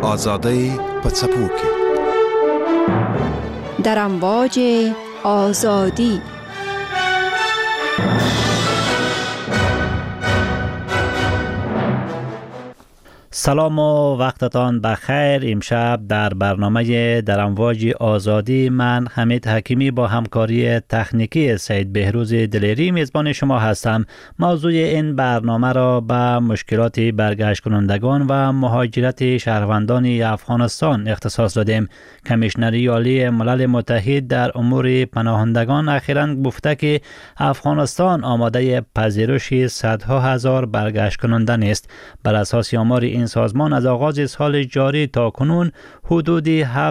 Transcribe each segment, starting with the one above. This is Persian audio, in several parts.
آزادی په څپو کې در امواج آزادی. سلام و وقتتان بخیر. امشب در برنامه در امواج آزادی من حمید حکیمی با همکاری تکنیکی سید بهروز دلیری میزبان شما هستم. موضوع این برنامه را به مشکلات برگشت کنندگان و مهاجرت شهروندان افغانستان اختصاص دادیم. کمیشنری عالی ملل متحد در امور پناهندگان اخیراً گفته که افغانستان آماده پذیرش صدها هزار برگشت کننده است. بر اساس آمار این سازمان از آغاز سال جاری تا کنون حدود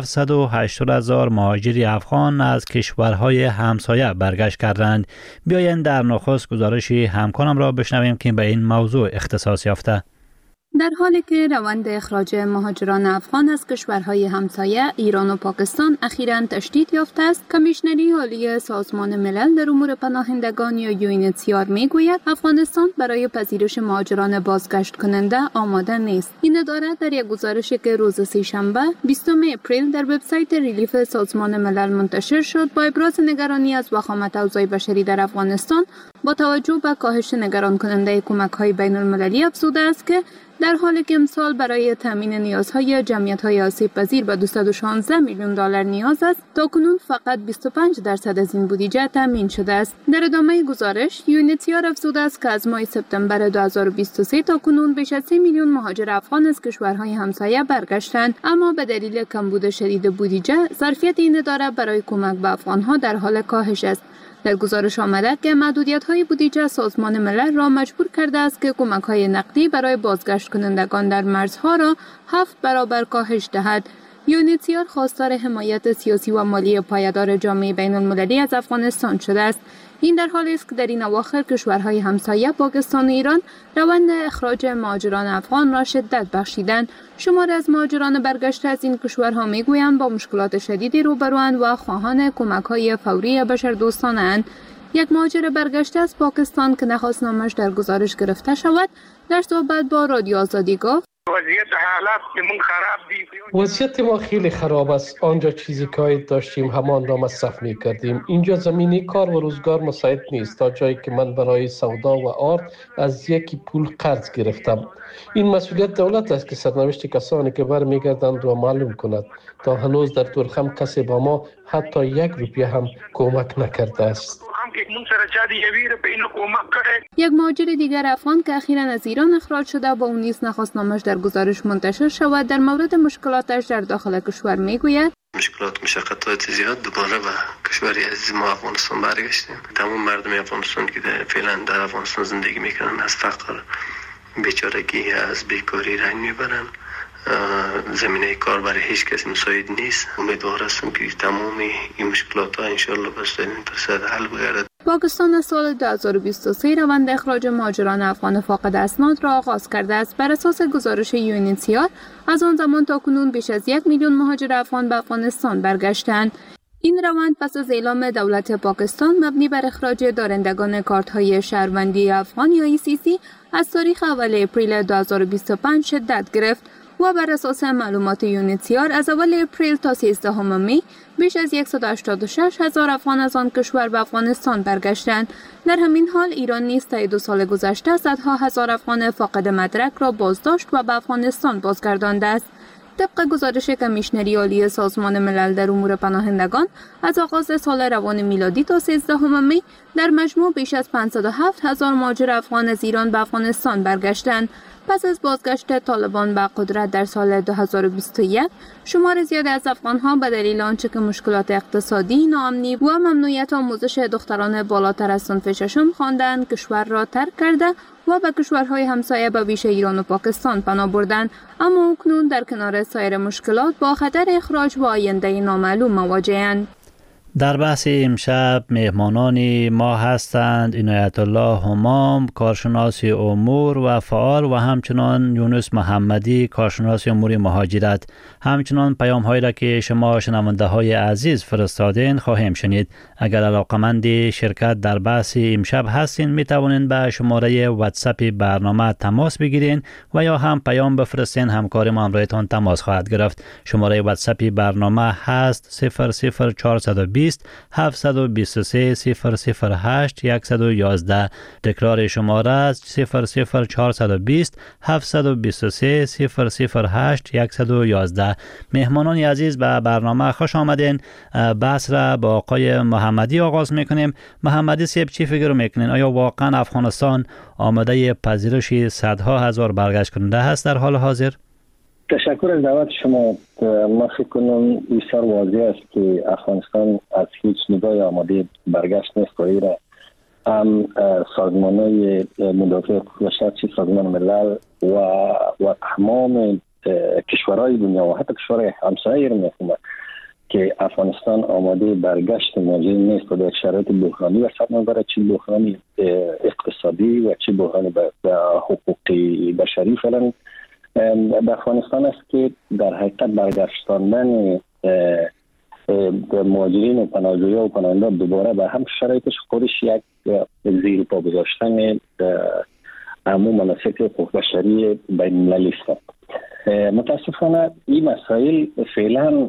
780,000 مهاجر افغان از کشورهای همسایه برگشت کردند. بیایید در نخست گزارش همکارم را بشنویم که به این موضوع اختصاص یافته. در حالی که روند اخراج مهاجران افغان از کشورهای همسایه ایران و پاکستان اخیراً تشدید یافته است، کمیشنری عالی سازمان ملل در امور پناهندگان یا UNHCR میگوید افغانستان برای پذیرش مهاجران بازگشت کننده آماده نیست. این اداره در یک گزارشی که روز سه‌شنبه 20 اپریل در وبسایت ریلیف سازمان ملل منتشر شد با ابراز نگرانی از وخامت اوضاع بشری در افغانستان با توجه به کاهش نگران کننده کمک‌های بین‌المللی افزوده است که در حالی که امسال برای تامین نیازهای جمعیت‌های آسیب‌پذیر به 216 میلیون دلار نیاز است، تاکنون فقط 25% از این بودجه تامین شده است. در ادامه گزارش، UNHCR افزوده است که از ماه سپتامبر 2023 تا کنون بیش از 3 میلیون مهاجر افغان از کشورهای همسایه برگشتند، اما به دلیل کمبود شدید بودجه، ظرفیت این اداره برای کمک به افغان‌ها در حال کاهش است. در گزارش آمده که محدودیت‌های بودجه سازمان ملل را مجبور کرده است که کمک‌های نقدی برای بازگشت کنندگان در مرزها را 7 برابر کاهش دهد. UNHCR خواستار حمایت سیاسی و مالی پایدار جامعه بین‌المللی از افغانستان شده است. این در حالی است که در این اواخر کشورهای همسایه پاکستان و ایران روند اخراج مهاجران افغان را شدت بخشیدند. شماری از مهاجران برگشته از این کشورها میگویند با مشکلات شدیدی روبروند و خواهان کمک‌های فوری بشردوستانه‌اند. یک مهاجر برگشته از پاکستان که نخواست نامش در گزارش گرفته شود، در صحبت با رادیو آزادی گفت: وضعیت ما خیلی خراب است. آنجا چیزی که داشتیم همان را مصرف می کردیم. اینجا زمینی کار و روزگار مساعد نیست تا جایی که من برای سودا و آرد از یکی پول قرض گرفتم. این مسئولیت دولت است که سرنوشت کسانی که برمیگردند را معلوم کند. تا هنوز در تورخم کسی با ما حتی 1 روپیه هم کمک نکرده است. یک مهاجر دیگر افغان که اخیراً از ایران اخراج شده با اون نیز نخواست نامش در گزارش منتشر شود، در مورد مشکلاتش در داخل کشور میگوید: مشکلات زیاد دوباره به کشوری عزیز ما افغانستان برگشتیم. تمام مردم افغانستان که فعلا در افغانستان زندگی میکنن از فقر، بیچارگی، از بیکاری رنج میبرن. زمینه کار برای هیچ کسی مساعد نیست. امیدوار هستم که تمام این مشکلات ها انشالله بس این فرصت حل بگردد. پاکستان از سال 2023 روند اخراج مهاجران افغان فاقد اسناد را آغاز کرده است. بر اساس گزارش UNHCR از آن زمان تا کنون بیش از 1 میلیون مهاجر افغان به افغانستان برگشتند. این روند پس از اعلام دولت پاکستان مبنی بر اخراج دارندگان کارت‌های شهروندی افغان یا ECC از تاریخ اول اپریل 2025 شدت گرفت و بر اساس معلومات UNHCR از اول اپریل تا 13 می بیش از 186,000 افغان از آن کشور به افغانستان برگشتند. در همین حال ایران نیز طی 2 سال گذشته صدها هزار افغان فاقد مدرک را بازداشت و به افغانستان بازگردانده است. طبق گزارش کمیشنری عالی سازمان ملل در امور پناهندگان، از آغاز سال روان میلادی تا 13 می در مجموع بیش از 507,000 مهاجر افغان از ایران به افغانستان برگشتند. پس از بازگشت طالبان به قدرت در سال 2021، شمار زیادی از افغان‌ها به دلیل آنچه که مشکلات اقتصادی، ناامنی و ممنوعیت آموزش دختران بالاتر از صنف ششم خواندند کشور را ترک کرده و به کشورهای همسایه به ویژه ایران و پاکستان پناه بردند، اما اکنون در کنار سایر مشکلات با خطر اخراج و آینده نامعلوم مواجه‌اند. در بحث امشب مهمانان ما هستند عنایت الله همام، کارشناس امور و فعال، و همچنان یونس محمدی، کارشناس امور مهاجرت. همچنان پیام هایی را که شما شنونده های عزیز فرستادین خواهیم شنید. اگر علاقمند شرکت در بحث امشب هستین می توانین به شماره واتساپ برنامه تماس بگیرین و یا هم پیام بفرستین، همکار ما همراهتان تماس خواهد گرفت. شماره واتساپ برنامه هست 00420 723 008 111. تکرار شماره است 00420 723 008 111. مهمانان عزیز به برنامه خوش آمدین. بحث را با آقای محمدی آغاز میکنیم. محمدی صاحب چی فکر میکنین؟ آیا واقعا افغانستان آماده پذیرش صدها هزار برگشت کننده هست در حال حاضر؟ تشکر از دعوت شما. ما فکر کنم بسیار واضح است که افغانستان از هیچ نگاه آماده برگشت نیست. را هم سازمان‌های مدافع حقوق بشر، چه سازمان ملل و تمام کشورهای دنیا و حتی کشورهای همسایه را می‌خوام که افغانستان آماده برگشت مهاجرین نیست و در شرایط بحرانی و سر نظر چه بحرانی اقتصادی و چه بحرانی حقوقی بشری فعلا در افغانستان است که در حقیقت برگشتاندن مهاجرین و پناهجویان و پناهندگان دوباره به هم شرایطش خودش یک زیر پا گذاشتن عموم مناسک حقوق بشری بین المللی است. متاسفانه این مسائل فعلا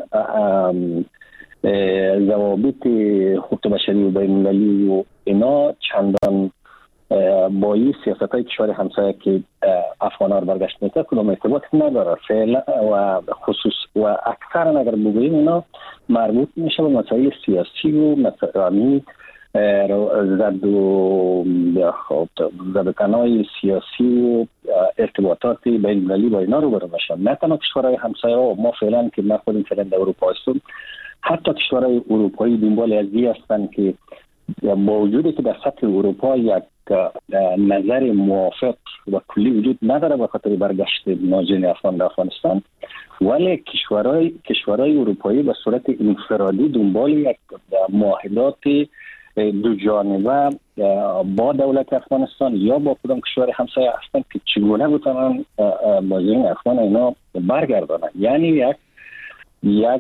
ضوابط حقوق بشری و بین المللی و اینا چندان با این سیاست‌های کشور همسایه که افغان‌ها رو برگشت می‌کنه کدام ارتباط نداره فعلا و خصوص و اکثر اگر بگوییم اینا مربوط میشه به مسائل سیاسی و مسائل زدکنای سیاسی و ارتباطات بین المللی با اینا رو برو میشن. نه تنها کشورهای همسایه ها، ما فعلا که ما خودیم فعلا در اروپا هستیم، حتی کشورهای اروپایی دنبال ازی هستند که با وجودی که در سطح اروپا یک نظر موافق و کلی وجود نداره به خاطر برگشت مهاجرین افغان در افغانستان، ولی کشورهای اروپایی به صورت انفرادی دنبال یک معاهدات دو جانبه با دولت افغانستان یا با کدام کشور همسایه هستند که چگونه بتونن مهاجرین افغان اینا برگردانند. یعنی یک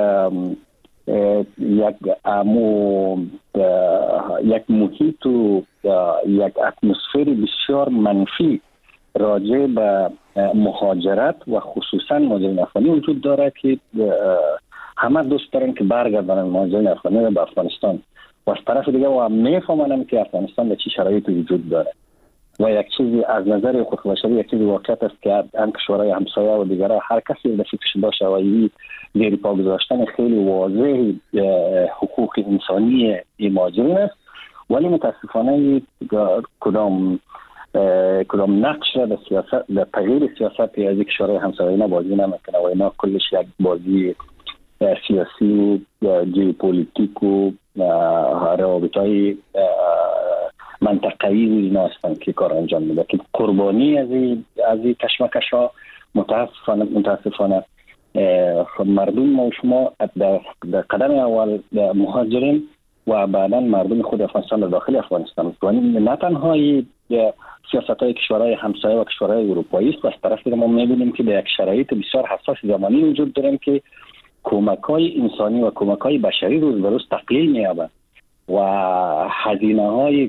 محیط و یک اتمسفر بسیار منفی راجع به مهاجرت و خصوصا مهاجرین افغانی وجود داره که همه دوست دارن که برگردن مهاجرین افغانی به افغانستان و از طرف دیگه و میفهمن که افغانستان به چه شرایطی وجود داره و یک چیزی از نظر حقوق بشری یک چیزی واقعیت است که هم کشورهای همسایه و دیگرها هر کسی در فکرش باشه و این زیر پا گذاشتن خیلی واضح حقوق انسانی مهاجرین است، ولی متاسفانه کدام نقش را در تغییر سیاست از کشورهای همسایه اینا بازی نمیکنه و اینا کلش یک بازی سیاسی و ژئوپلیتیک و روابط‌های منطقه‌ای اینا هستند که کار انجام میده که قربانی از این کشمکش‌ها متاسفانه مردم ما و شما در قدم اول مهاجرین و بعدا مردم خود افغانستان در داخل افغانستان است. نه تنها سیاست‌های کشورهای همسایه و کشورهای اروپایی است، و از طرف دیگه ما می‌بینیم که در یک شرایط بسیار حساس زمانی وجود داریم که کمک‌های انسانی و کمک‌های بشری روز به روز تقلیل می‌یابند و هزینه‌های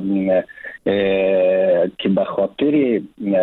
که به خاطر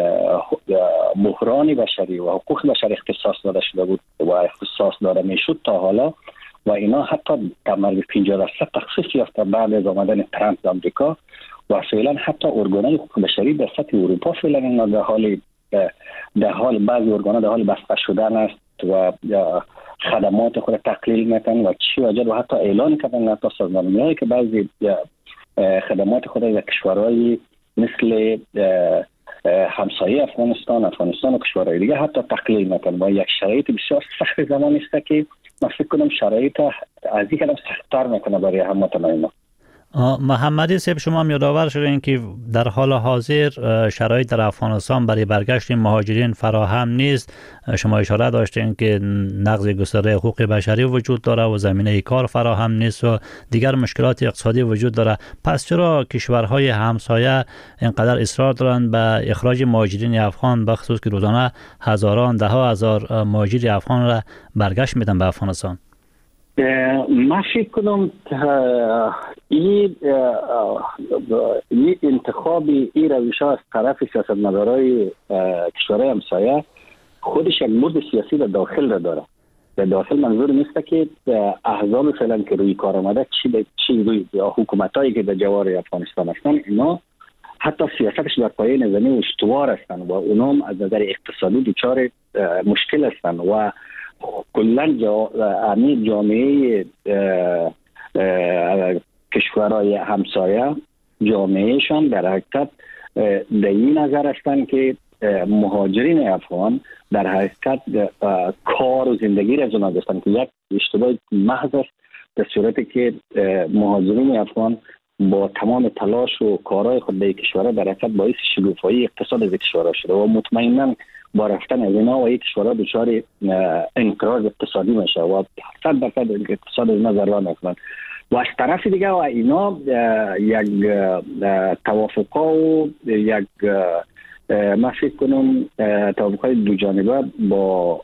بحران بشری و حقوق بشری اختصاص داده شده بود و اختصاص داده میشد تا حالا و اینا حتی در مورد 50% تخصیص یافته بعد از آمدن ترامپ به آمریکا و فعلا حتی ارگان‌های حقوق بشری در سطح اروپا فعلا اینا در حال بعضی ارگان‌ها در حال بسته شدن است و خدمات خود تقلیل میکنن و چی وجد و حتی اعلان کردن حتی سازمان ملل که بعضی خدمات خود در کشورهای مثل همسایه افغانستان و کشورهای دیگه حتی تقلیل میکنن و یک شرایط بسیار سخت زمانی است که من فکر کنم شرایط از این کدام سخت‌تر میکنه برای هموطنان ما. محمدی صاحب، شما هم یادآور شدین که در حال حاضر شرایط در افغانستان برای برگشت مهاجرین فراهم نیست. شما اشاره داشتین که نقض گسترده حقوق بشری وجود داره و زمینه کار فراهم نیست و دیگر مشکلات اقتصادی وجود داره. پس چرا کشورهای همسایه اینقدر اصرار دارند به اخراج مهاجرین افغان، به خصوص که روزانه هزاران، ده ها هزار مهاجر افغان را برگشت میدن به افغانستان؟ من فکر کنم این انتخاب این روش ها از طرف سیاستمدارای کشورهای همسایه خودش یک مورد سیاسی در داخل را داره. در داخل منظور نیست که احزاب فعلا که روی کار آمده چی روی حکومتایی که در جوار افغانستان هستن، اینا حتی سیاستش در پایه نظامی استوار هستن و اونام از نظر اقتصادی دچار مشکل هستن و کلا جامعه کشورهای همسایه جامعهشان در حقیقت در این نظر هستند که مهاجرین افغان در حقیقت کار و زندگی را از اونها هستند که یک اشتباه محض است، در صورتی که مهاجرین افغان با تمام تلاش و کارهای خود در کشورها در حقیقت باعث شکوفایی اقتصاد از کشورها شده و مطمئنا با رفتن از اینا و یک کشورها دچار انقراض اقتصادی میشه و 100% اقتصاد از نظر نکنن. و از طرف دیگه و اینا یک توافقا و یک من فکر کنم توافقای دو جانبه با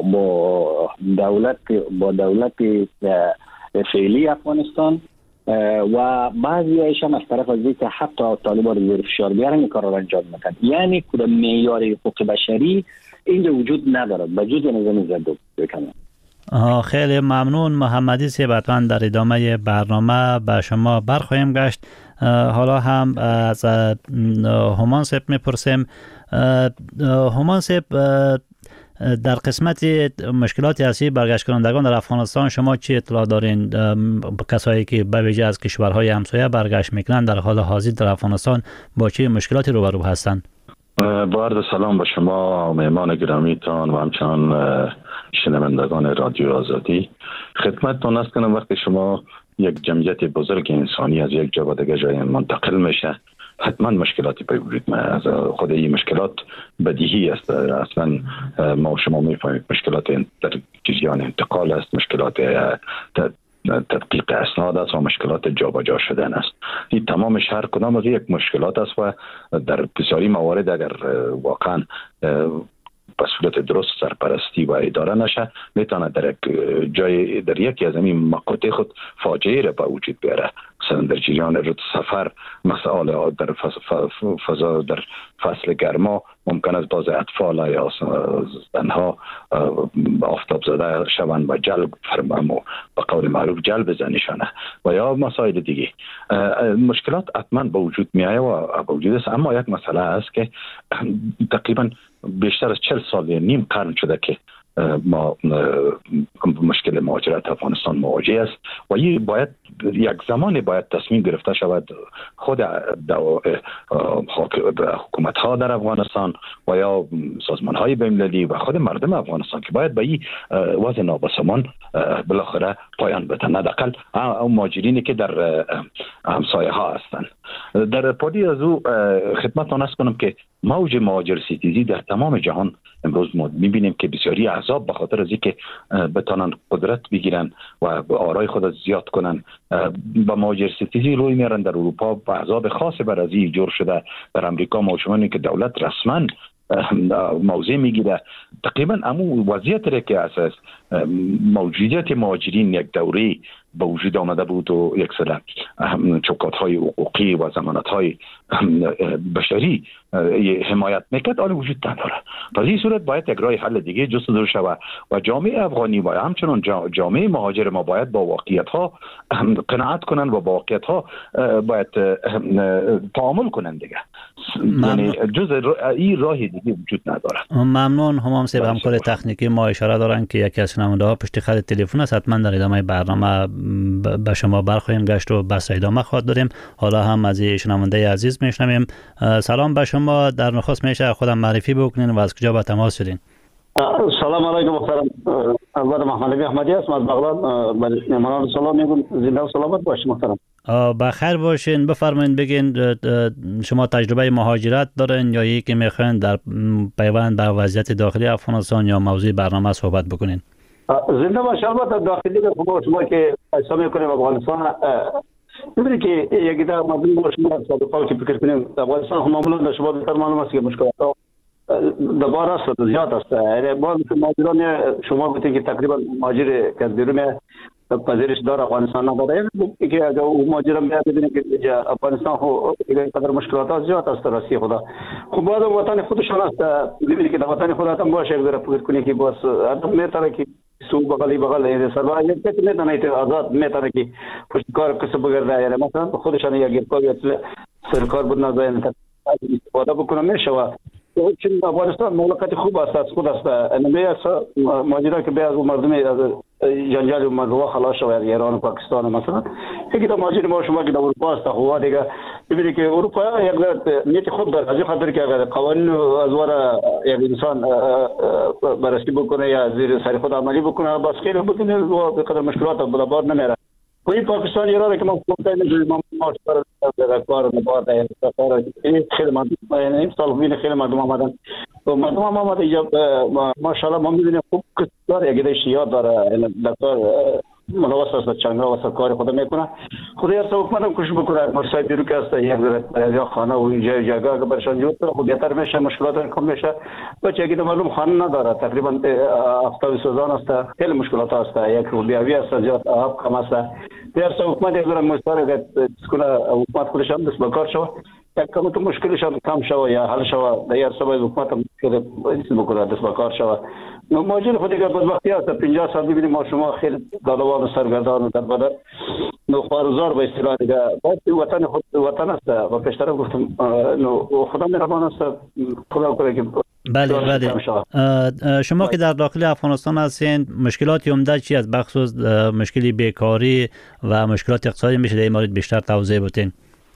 دولت فعلی افغانستان و بعضی هایشان از طرف از که حتی طالبان رو زیر فشار بیارن این کار رو انجام میدن. یعنی کدام معیار حقوق بشری اینجا وجود نداره به جز نظام زد بکنه. خیلی ممنون محمدی صاحب. حتما در ادامه برنامه به شما برخواهیم گشت. حالا هم از هومان صاحب میپرسیم. هومان صاحب، در قسمت مشکلات اصلی برگشت کنندگان در افغانستان شما چی اطلاع دارین؟ کسایی که به ویژه از کشورهای همسایه برگشت میکنن در حال حاضر در افغانستان با چه مشکلاتی روبرو هستند؟ با عرض سلام به شما مهمان گرامیتان و همچنان شنوندگان رادیو آزادی. خدمتتون است کنم وقتی شما یک جمعیت بزرگ انسانی از یک جا به دیگر جای منتقل میشه حتما مشکلاتی به وجود میاد. از خود این مشکلات بدیهی است، اصلا ما شما میفهمید مشکلات در جریان انتقال است، مشکلات تدقیق اسناد است و مشکلات جابجا شدن است. این تمامش هر کدام از یک مشکلات است و در بسیاری موارد اگر واقعا به صورت درست سرپرستی و اداره نشه میتونه در یک جای در یکی از این مقاطع خود فاجعه را به وجود بیاره. مثلا در جریان رود سفر مسائل در فضا در فصل گرما ممکن است باز اطفال یا زنها آفتاب زده شوند و جلب فرمام و به قول معروف جلب زنشانه و یا مسائل دیگه. مشکلات حتما به وجود میآید و به وجود است، اما یک مسئله است که تقریبا بیشتر از 40 سال نیم قرن شده که ما مشکل مهاجرت افغانستان مواجه است و این باید یک زمان باید تصمیم گرفته شود خود حکومت ها در افغانستان و یا سازمان های بین‌المللی و خود مردم افغانستان که باید به این وضع نابسامان بالاخره پایان بدن، حداقل اون مهاجرینی که در همسایه ها هستند. در پادی از او خدمتتون عرض کنم که موج مهاجر ستیزی در تمام جهان امروز ما می‌بینیم که بسیاری احزاب به خاطر از اینکه بتونن قدرت بگیرن و آرای خود زیاد کنن با مهاجر ستیزی روی میارن. در اروپا با احزاب خاص بر از این جور شده. در امریکا ما شما که دولت رسما موضع میگیره. تقریبا امو وضعیت را که اساس موجودیت مهاجرین یک دوره به وجود آمده بود و یک سر چوکات‌های حقوقی و ضمانت‌های بشری حمایت میکرد آن وجود نداره. در این صورت باید یک راه حل دیگه جستجو شود و جامعه افغانی و همچنان جامعه مهاجر ما باید با واقعیت‌ها قناعت کنن و با واقعیت‌ها باید تعامل کنن دیگه. یعنی جز این راه دیگه وجود نداره. ممنون. همام صاحب همکار تکنیکی ما اشاره دارن که یکی از شنونده‌ها پشت خط تلفن است. حتما در ادامه برنامه به شما برخواهیم گشت و بحث ادامه خواهد داریم. حالا هم از شنونده عزیز میشنویم. سلام به شما. در نخست میشه خودم معرفی بکنین و از کجا به تماس شدین؟ سلام علیکم محترم. اول محمد احمدی هستم از بغداد. مهمانان سلام میگم. زنده و سلامت باشید محترم. بخیر باشین. بفرمایید بگین شما تجربه مهاجرت دارین یا یکی میخواین در پیوند به وضعیت داخلی افغانستان یا موضوع برنامه صحبت بکنین؟ زنده باش. البته داخلی شما که حساب میکنیم افغانستان، ببینید که یک در مدل شما سابقه که فکر کنیم افغانستان معمولا شما بهتر معلوم است که مشکلات دوباره است، زیاد است. یعنی باز مهاجران شما گفتید که تقریبا مهاجر که از بیرون پذیرش داره افغانستان نداره، که اگر اون مهاجران بیاد ببینید که افغانستان اینقدر مشکلات زیاد است راستی خدا. خب باز وطن خودشان است، ببینید که در وطن خودتان باشه اگر فکر کنید که باز آدم میتونه که سو بغلی سربا یک کسی میتونه که آزاد میتونه که پشت کار کسب بگرده. یعنی مثلا خودشان یک کاری سرکار بود نزاین استفاده بکنه میشه. چون افغانستان مملکت خوب است، از خود است. نمیشه ماجرا که بیاد مردم از جنجال مردم خلاص شود. ایران و پاکستان مثلا یکی تا ماجرا ما شما که در اروپا است، هوا دیگه ببینید که اروپا یک نیت خوب داره، از این خاطر که اگر قوانین از واره یک انسان بررسی بکنه یا زیر سر خود عملی بکنه بس خیلی بکنه و به قدر مشکلات به بار نمیره. و این پاکستان ایران که ما گفتیم ما کار نباید کار خیلی مردم این سال ببین خیلی مردم آمدن و مردم آمده ماشاءالله ما می‌بینیم خوب کار یک شیعه داره دکتر منوس است چنگا واسه کار خود میکنه. خدا یا حکومت کوشش بکنه مرسای بیرو که است یک یا خانه و اینجا جگه که برشان جور کنه خب بهتر میشه، مشکلات کم میشه. بچه که معلوم خانه نداره تقریبا هفته سوزان است، خیلی مشکلات است، یک روبیاوی است، زیاد آب کم است. در حکومت یک دور مستر که اسکول حکومت خودش هم دست به کار شود یک کم تو مشکلش هم کم شود یا حل شود. در سبب حکومت هم که بکنه دست به کار شود. ماجرا خودی که بدبختی است. 50 سال ببینیم ما شما خیلی دالوان و سرگردان و در بدر نو خوارزار به اصطلاح دیگه باید وطن خود وطن است و پیشتر گفتم نو خدا مهربان است. خدا کنه که بله. شما که در داخل افغانستان هستین مشکلات عمده چی از بخصوص مشکلی بیکاری و مشکلات اقتصادی میشه در این مورد بیشتر توضیح بدین؟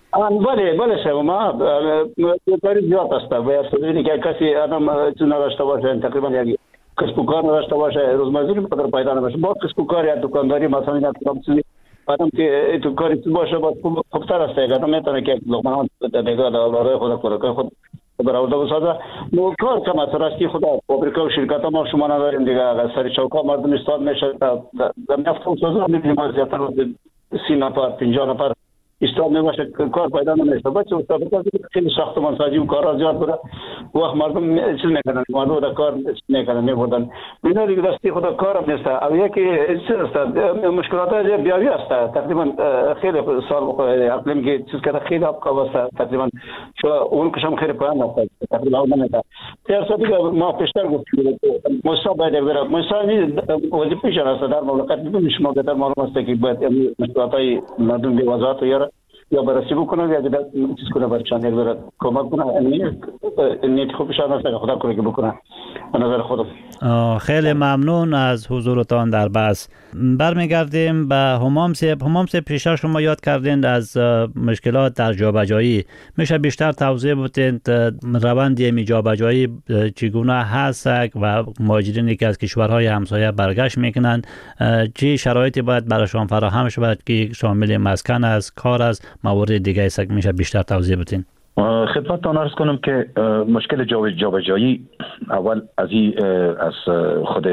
بله شما بیکاری زیاد است. باید ببینید که کسی آدم چون نداشته باشه تقریبا یک کسب و کار نداشته باشه روزمره بقدر پیدا نمیشه. با کسب و کار یا دکانداری مثلا یا آدم که تو کاری باشه با خوبتر است. آدم میتونه که لقمه دیگه داره خود خود برآورده بسازه. نو کار کم است راستی خدا. فابریکا و شرکت ما شما نداریم دیگه. سر چوکا مردم استاد میشه در نفت و سازه میبینیم از زیادتر 30 نفر 50 نفر استاد میباشه کار پیدا نمیشه. بچه استاد خیلی ساختمان سازی و کارا زیاد بوده وقت مردم چیز نکنن، مردم در کار نکنن میبودن اینا دیگه دستی خدا کارم نیست. او یکی چیز است مشکلات بیاوی است. تقریبا خیلی سال اقلیم که چیز کرده خیلی آب است. تقریبا شو اون کشم خیلی پایین است. تقریبا اون نمیده. در دیگه ما پیشتر گفتیم مصاب باید بره مصاب وظیفه است در مملکت. ببینید شما بهتر معلوم است که باید مشکلاتای مردم به وضعیت یا بررسی بکنه یا دیگه چیز کنه برشان یک ذره کمک کنه. نیت خوبشان است خدا کنه که بکنه به نظر خودم. خیلی ممنون از حضورتان در بحث. برمیگردیم به همام صاحب پیشتر شما یاد کردین از مشکلات در جابجایی. میشه بیشتر توضیح بدین روند جابجایی چگونه هست و مهاجرینی که از کشورهای همسایه برگشت میکنن چه شرایطی باید برایشان فراهم شود که شامل مسکن است، کار است، موارد دیگه است؟ میشه بیشتر توضیح بدین؟ خدمتتان عرض کنم که مشکل جابجایی اول از خود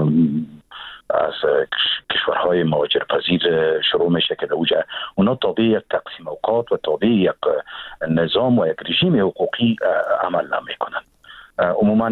از کشورهای مهاجر پذیر شروع میشه که اونا تابع یک تقسیم اوقات و تابع یک نظام و یک رژیم حقوقی عمل نمیکنن. عموما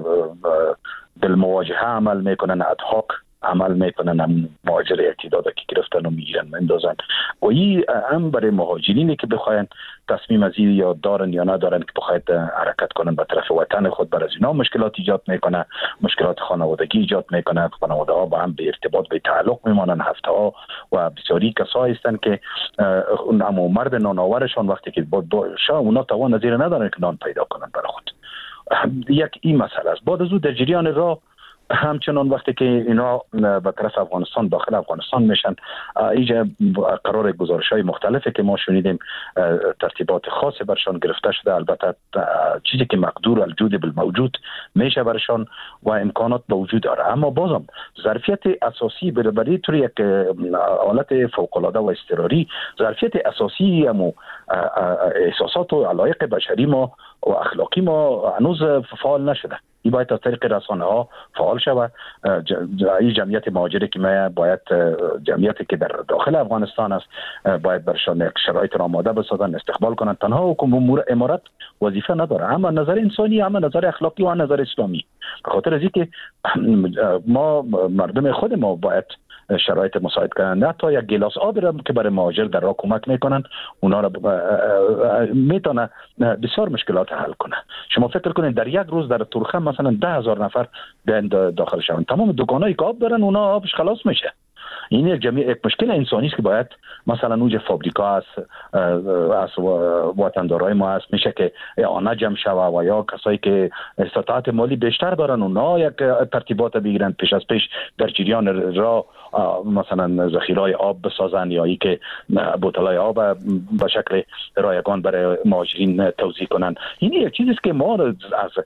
بالمواجهه عمل میکنن، ادهاک عمل میکنن، مهاجر اعتیاد که گرفتن و میگیرن میندازن و این هم برای مهاجرینی که بخواین تصمیم از این یا دارن یا ندارن که بخواید حرکت کنن به طرف وطن خود، بر از اینا مشکلات ایجاد میکنه، مشکلات خانوادگی ایجاد میکنه. خانواده ها با هم به ارتباط به تعلق میمانن. هفته ها و بسیاری کسایی هستن که اون مرد نانآورشان وقتی که اونا توان نظیر ندارن که نان پیدا کنن برای خود. یک این مسئله است. بعد از او در جریان راه همچنان وقتی که اینا به طرف افغانستان داخل افغانستان میشن، اینجا قرار گزارش‌های مختلفی که ما شنیدیم ترتیبات خاصی برشان گرفته شده. البته چیزی که مقدور الجود بالموجود میشه برشان و امکانات به وجود داره، اما بازم ظرفیت اساسی برای طور یک حالت فوق‌العاده و اضطراری، ظرفیت اساسی و احساسات و علایق بشری ما و اخلاقی ما هنوز فعال نشده. این باید از طریق رسانه ها فعال شود. این جمعیت مهاجری که ما باید جمعیتی که در داخل افغانستان است باید برشان یک شرایط را آماده بسازن، استقبال کنند. تنها حکومت امارت وظیفه نداره، اما نظر انسانی، اما نظر اخلاقی و نظر اسلامی. به خاطر از اینکه ما مردم خود ما باید شرایط مساعد کنند. حتی یک گلاس آب را که برای مهاجر در راه کمک میکنن، اونا را میتونه بسیار مشکلات حل کنه. شما فکر کنید در یک روز در تورخم مثلا 10,000 نفر داخل شوند، تمام دکانایی که آب دارن اونا آبش خلاص میشه. این یک مشکل انسانی است که باید مثلا اونجا فابریکا از وطندارای ما هست، میشه که آنها جمع شوه و یا کسایی که استطاعت مالی بیشتر دارن اونا یک ترتیبات بگیرن، پیش از پیش در جریان را مثلا ذخیره‌های آب بسازن یا ای که بوتل‌های آب به شکل رایگان برای مهاجرین توزیع کنن. این یک چیزی است که ما از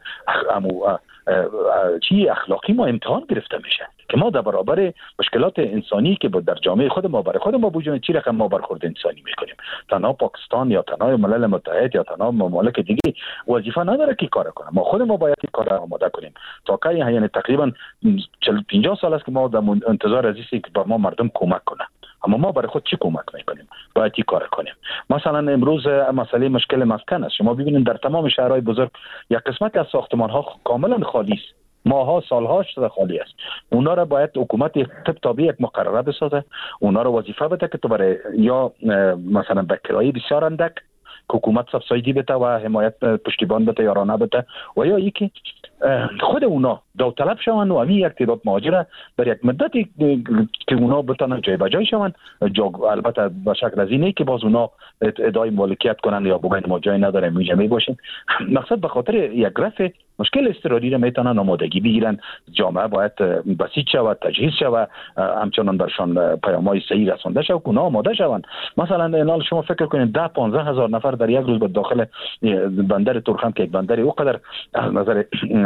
چی اخلاقی ما امتحان گرفته میشه که ما در برابر مشکلات انسانی که در جامعه خود ما برای خود ما بوجود چی رقم ما برخورد انسانی میکنیم. تنها پاکستان یا تنها ملل متحد یا تنها ممالک دیگه وظیفه نداره که کار کنه. ما خود ما باید این کار آماده کنیم. تا که یعنی تقریبا 40-50 سال است که ما در انتظار از اینیم که با ما مردم کمک کنه، اما ما برای خود چی کمک میکنیم؟ باید این کار کنیم. مثلا امروز مسئله مشکل مسکن است. شما ببینید در تمام شهرهای بزرگ یک قسمت از ساختمان ها کاملا خالی است، ماها سالها شده خالی است. اونا را باید حکومت طبق یک مقرره بسازه، اونا را وظیفه بده که تو برای یا مثلا به کرایه بسیار اندک حکومت سبسایدی بده و حمایت پشتیبان بده یا رانه بده، و یا اینکه خود اونا داوطلب شوند و همین یک تعداد مهاجر در یک مدتی که اونا بتونن جای به جای شوند، البته به شکل از اینه که باز اونا ادعای مالکیت کنن یا بگن ما جای نداریم اینجا می باشیم. مقصد به خاطر یک رفع مشکل اضطراری را میتونن آمادگی بگیرن. جامعه باید بسیج شود، تجهیز شود، همچنان برشان پیام‌های صحیح رسانده شود که اونا آماده شوند. مثلا الان شما فکر کنید 10-15 هزار نفر در یک روز به داخل بندر تورخم که یک بندر اوقدر از نظر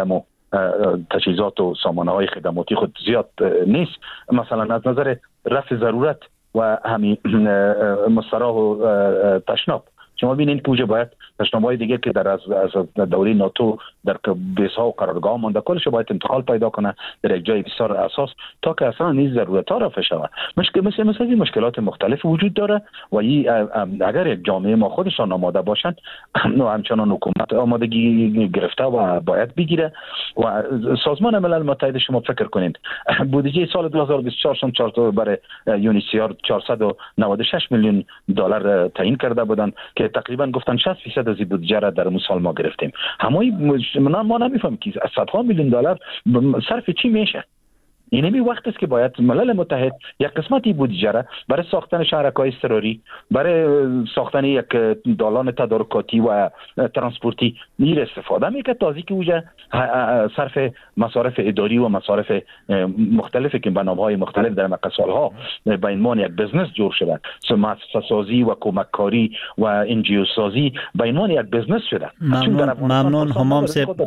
تجهیزات و سامانه‌های خدماتی خود زیاد نیست، مثلا از نظر رفع ضرورت و همین مستراح و تشناب شما ببینید که اوجه باید تشناب‌های دیگه که در از دوره ناتو در بیس‌ها و قرارگاه مانده کلش باید انتقال پیدا کنه در یک جای بسیار اساس تا که اصلا این ضرورت‌ها رفع شود. مثل این مشکلات مختلف وجود داره و اگر یک جامعه ما خودشان آماده باشند و همچنان حکومت آمادگی گرفته و باید بگیره. و سازمان ملل متحد شما فکر کنید بودجه سال 2024 برای یونیسیار 496 میلیون دلار تعیین کرده بودند که تقریبا گفتن 60% از این بودجه را در سال ما گرفتیم. ما نمیفهم که صدها میلیون دلار صرف چی میشه. این همی وقت است که باید ملل متحد یک قسمتی بودجه را برای ساختن شهرک‌های اضطراری، برای ساختن یک دالان تدارکاتی و ترانسپورتی نیر استفاده میکرد تا اینکه اوجه صرف مصارف اداری و مصارف مختلفی که به نام‌های مختلف در مقصالها به عنوان یک بزنس جور شده، مؤسسه سازی و کمککاری و انجیو سازی به عنوان یک بزنس شده. ممنون همام صاحب.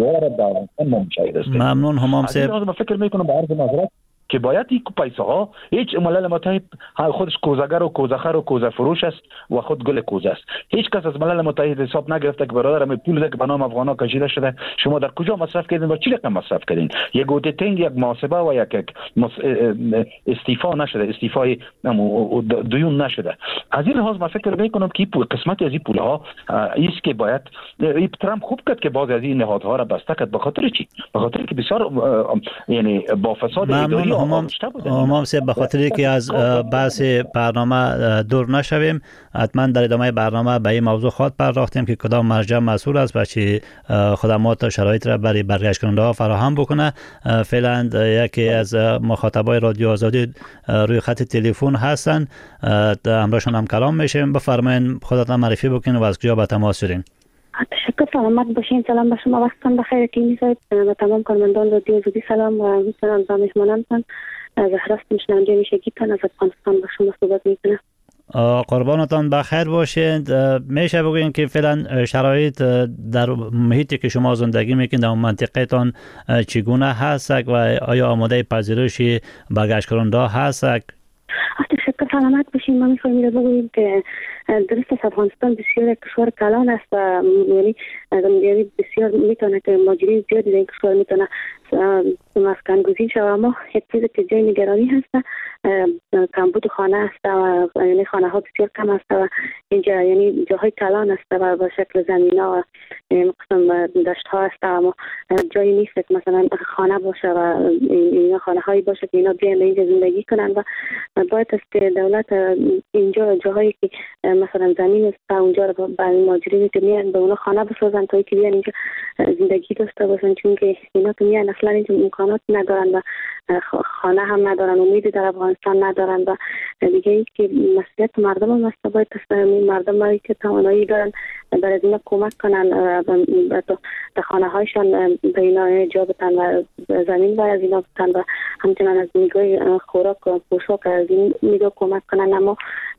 ممنون همام صاحب. فکر میکنم نظرت که باید این پیسه ها هیچ ملل متحد خودش کوزگر و کوزخر و کوزه فروش است و خود گل کوزه است. هیچ کس از ملل متحد حساب نگرفته که برادرم پول که به نام افغانا کشیده شده شما در کجا مصرف کردین و چی رقم مصرف کردین. یک اودیتینگ، یک محاسبه و یک استعفا نشده، استعفای دیون نشده. از این لحاظ من فکر میکنم که قسمتی از این پول ها است که باید ترامپ خوب کرد که بعضی از این نهادها را بسته کرد. به خاطر چی؟ به خاطر که بسیار یعنی با فساد اداری همام صاحب به خاطر که از بحث برنامه دور نشویم، حتما در ادامه برنامه به این موضوع خواهد پرداختیم که کدام مرجع مسئول است و چه خدمات و شرایط را برای برگشت کننده ها فراهم بکنه. فعلا یکی از مخاطبای رادیو آزادی روی خط تلفن هستند، همراهشون هم کلام میشیم. بفرمایید خودتون معرفی بکنید و از کجا به تماس شدین. تشکر، سلامت باشین. سلام به شما، وقتتان بخیر. تیمی صاحب و تمام کارمندان رادیو آزادی سلام و میتونم با مهمانانتان زهرا است مشنونده میشگیتان از افغانستان با شما صحبت میکنم. قربانتان بخیر باشید. میشه بگوین که فعلا شرایط در محیطی که شما زندگی میکنید در منطقه تان چگونه هست و آیا آماده پذیرش برگشت کننده هست؟ تشکر، سلامت باشین. ما میخوایم بگوییم که درست است افغانستان بسیار کشور کلان است و یعنی بسیار میتونه که مهاجرین زیادی در این کشور میتونه مسکن گزین شود، اما یک چیزی که جای نگرانی هست کمبود خانه است و یعنی خانه ها بسیار کم است و اینجا یعنی جاهای کلان است و به شکل زمین ها و قسم دشت ها است، اما جایی نیست که مثلا خانه باشه و اینا خانه هایی باشه که اینا بیان اینجا زندگی کنند و باید است که دولت اینجا جاهایی که مثلا زمین است اونجا رو برای مهاجرینی که میان به اونا خانه بسازن تا که بیان اینجا زندگی داشته باشن، چون که اینا که میان اصلا اینجا امکانات ندارن و خانه هم ندارن، امید در افغانستان ندارن و دیگه این که مسئولیت مردم هم است، باید مردم هایی که توانایی دارن برای اینا کمک کنن در خانه هایشان به اینا جا بتن و زمین برای از اینا بتن و همچنان از نگاه خوراک و پوشاک از این نگاه کمک کنن. اما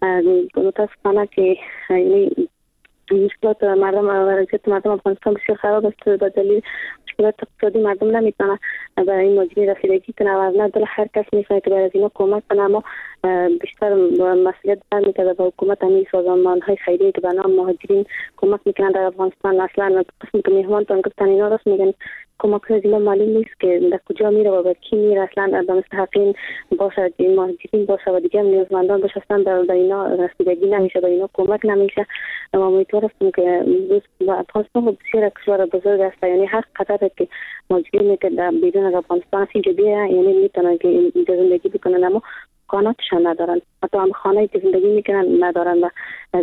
متاسفانه که یعنی مشکلات مردم وضعیت مردم افغانستان بسیار خراب است، به دلیل مشکلات اقتصادی مردم نمیتونن برای این مهاجرین رسیدگی کنن و نه دل هر کس میخواد که برای اینا کمک کنه، اما بیشتر مسئولیت برمیگرده به حکومت همین سازمان های خیریه که به نام مهاجرین کمک میکنن در افغانستان. اصلا قسمی که مهمانتان گفتن اینا راست میگن، کمک از اینا معلوم نیست که در کجا میره و به کی میره، اصلا به مستحقین باشه این مهاجرین باشه و دیگه نیازمندان باشه اصلا در اینا رسیدگی نمیشه، به اینا کمک نمیشه. و امیدوار هستم که افغانستان بسیار کشور بزرگ است، یعنی هر قطعه که مهاجرین که در بیرون از افغانستان اینجا بیان یعنی میتونن که اینجا زندگی بکنن، اما امکاناتشان ندارن، حتی هم خانه‌ای که زندگی میکنن ندارن و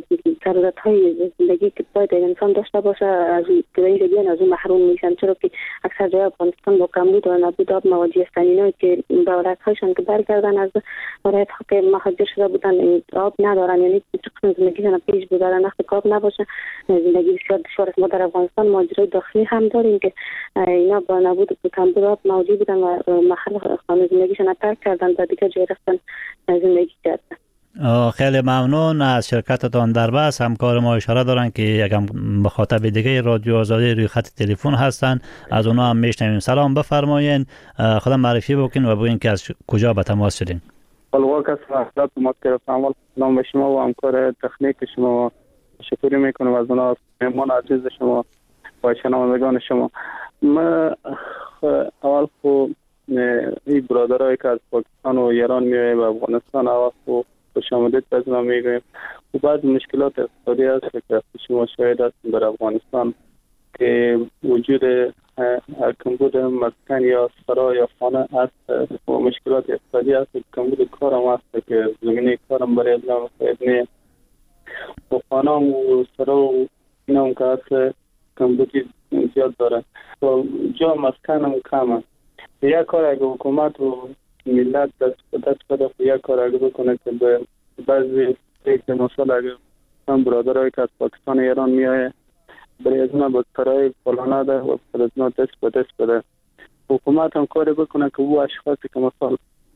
ضرورت‌های زندگی که باید انسان داشته باشه از اینجا بیان از اون محروم میشن، چرا که اکثر جای افغانستان با کمبود و نبود آب مواجه هستن. اینا که ولایت‌هایشان که برگردن از ولایت‌ها که مهاجر شده بودن آب ندارن، یعنی چقدر زندگیشون پیش ببرن وقتی آب نباشه زندگی بسیار دشوار است. ما در افغانستان مهاجرای داخلی هم داریم که اینا با نبود و کمبود آب مواجه بودن و محل خانه زندگیشون ترک کردن و دیگه جای رفتن زندگی کردن. خیلی ممنون از شرکتتان در بحث. همکار ما اشاره دارن که یک مخاطب دیگه رادیو آزادی روی خط تلفن هستن، از اونها هم میشنویم. سلام، بفرمایین، خودم معرفی بکنین و بگین که از کجا به تماس شدین. الواقع سلام متکرم، سلام به شما و همکار تکنیک شما، شکر میکنم از اونها مهمان عزیز شما و شنوندگان شما. ما اول خو این برادرایی که از پاکستان و ایران میایه و افغانستان اول خو خوش آمدید بزنم میگویم و بعد مشکلات اقتصادی هست که شما شاهد هستیم در افغانستان که وجود کمبود مسکن یا سرا یا خانه هست و مشکلات اقتصادی هست، کمبود کارم هست که زمینه کارم برای ازم خواهد نیست و خانه و سرا و این هم که هست کمبودی زیاد داره و جا مسکن هم کم هست. یک کار اگه حکومت و ملت دست بده یک کار اگه بکنه که به بعضی یک مثال اگه هم برادرهایی که از پاکستان ایران میایه برای از ما بکرهای فلانه ده و برای از ما دست به دست بده، حکومت هم کاری بکنه که او اشخاصی که مثال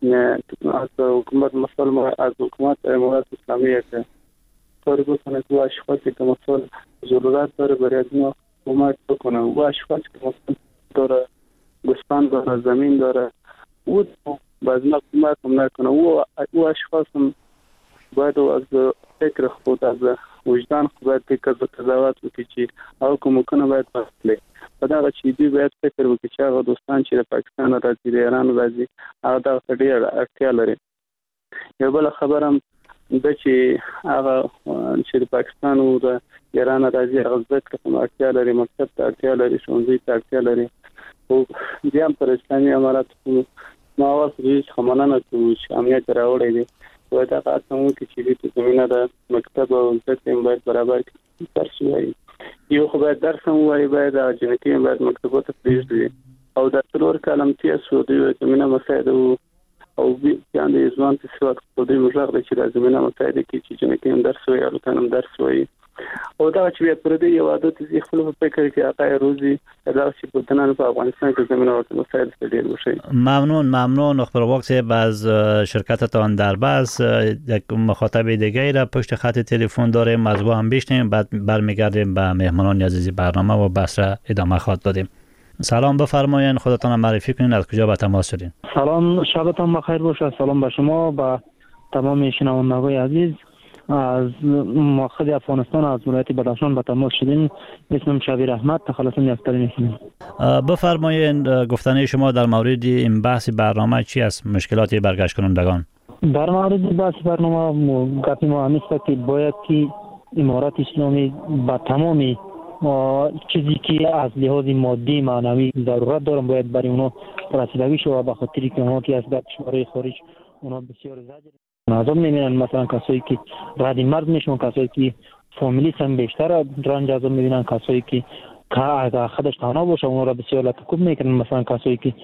از حکومت مثال ما از حکومت امارات اسلامیه که کاری بکنه که او اشخاصی که مثال ضرورت داره برای از ما کمک بکنه، او اشخاصی که مثال داره گوسفند داره زمین داره او باز ما کمک هم نکنه، او اشخاص هم باید از فکر خود از وجدان خود باید قضاوت بکنه چی او که ممکنه باید بسلی و داغه چیزی باید فکر بکنه چی هغه دوستان چې د پاکستان راځي د ایران راځي هغه دغه ته ډېر اړتیا لري. یو بله خبره هم ده چې هغه چې د پاکستان او د ایران راځي هغه زده کړې ته اړتیا لري، مکتب ته اړتیا لري، ښوونځي ته اړتیا لري. خو بیا هم پر اسلامي اماراتو ما اول خو څخه مننه کوو چې امنیت راوړی دی و دغه هڅه هم وکړي چې دوی ته زمینه د مکتب او زده کړې هم باید برابر کړي، درس ووایي. یو خو باید درس هم ووایي، باید هغه جنکۍ هم باید مکتبو ته پرېږدي او دا 4 کال هم تېر شو دوی زمینه مساعده وو او بیا د ځوان ته سواد خو دوی مغلق دی چې دا زمینه مساعده کړي چې جنکۍ هم درس ووایي، هلکان هم درس ووایي او دا چې بیا پر دې یو عادت زی خپل په فکر کې هغه روزي دا چې په تنان په افغانستان کې زمينه ورته مسائل ډېر وشي. ممنون خبر وقت از شرکتتان در بس. یک مخاطب دیگه را پشت خط تلفن داریم، از او هم بشنویم، بعد برمیگردیم به مهمانان عزیز برنامه و بحث را ادامه خواهد دادیم. سلام، بفرمایید، خودتان معرفی کنید، از کجا به تماس شدین؟ سلام، شبتان بخیر باشه. سلام به شما و تمام شنوندگان عزیز. از مقصد افغانستان از ولایت بدخشان به تماس شدین. اسمم شبیر احمد، تخلصم یفتری میکنم. بفرمایید، گفتنه شما در مورد این بحث برنامه چی است؟ مشکلات برگشت کنندگان. در مورد بحث برنامه گپی ما همیست که باید که امارات اسلامی با تمامی چیزی که از لحاظ مادی معنوی ضرورت دارن باید برای اونا رسیدگی شود، به خاطری که اونا که از کشورهای خارج اونا بسیار زجر عذاب میبینن. مثلا کسایی که رد مرد میشون، کسایی که فامیلی هم بیشتر رنج عذاب میبینن، کسایی که اگر خودش تنها باشه اونا را بسیار لطکوب میکنن. مثلا کسایی که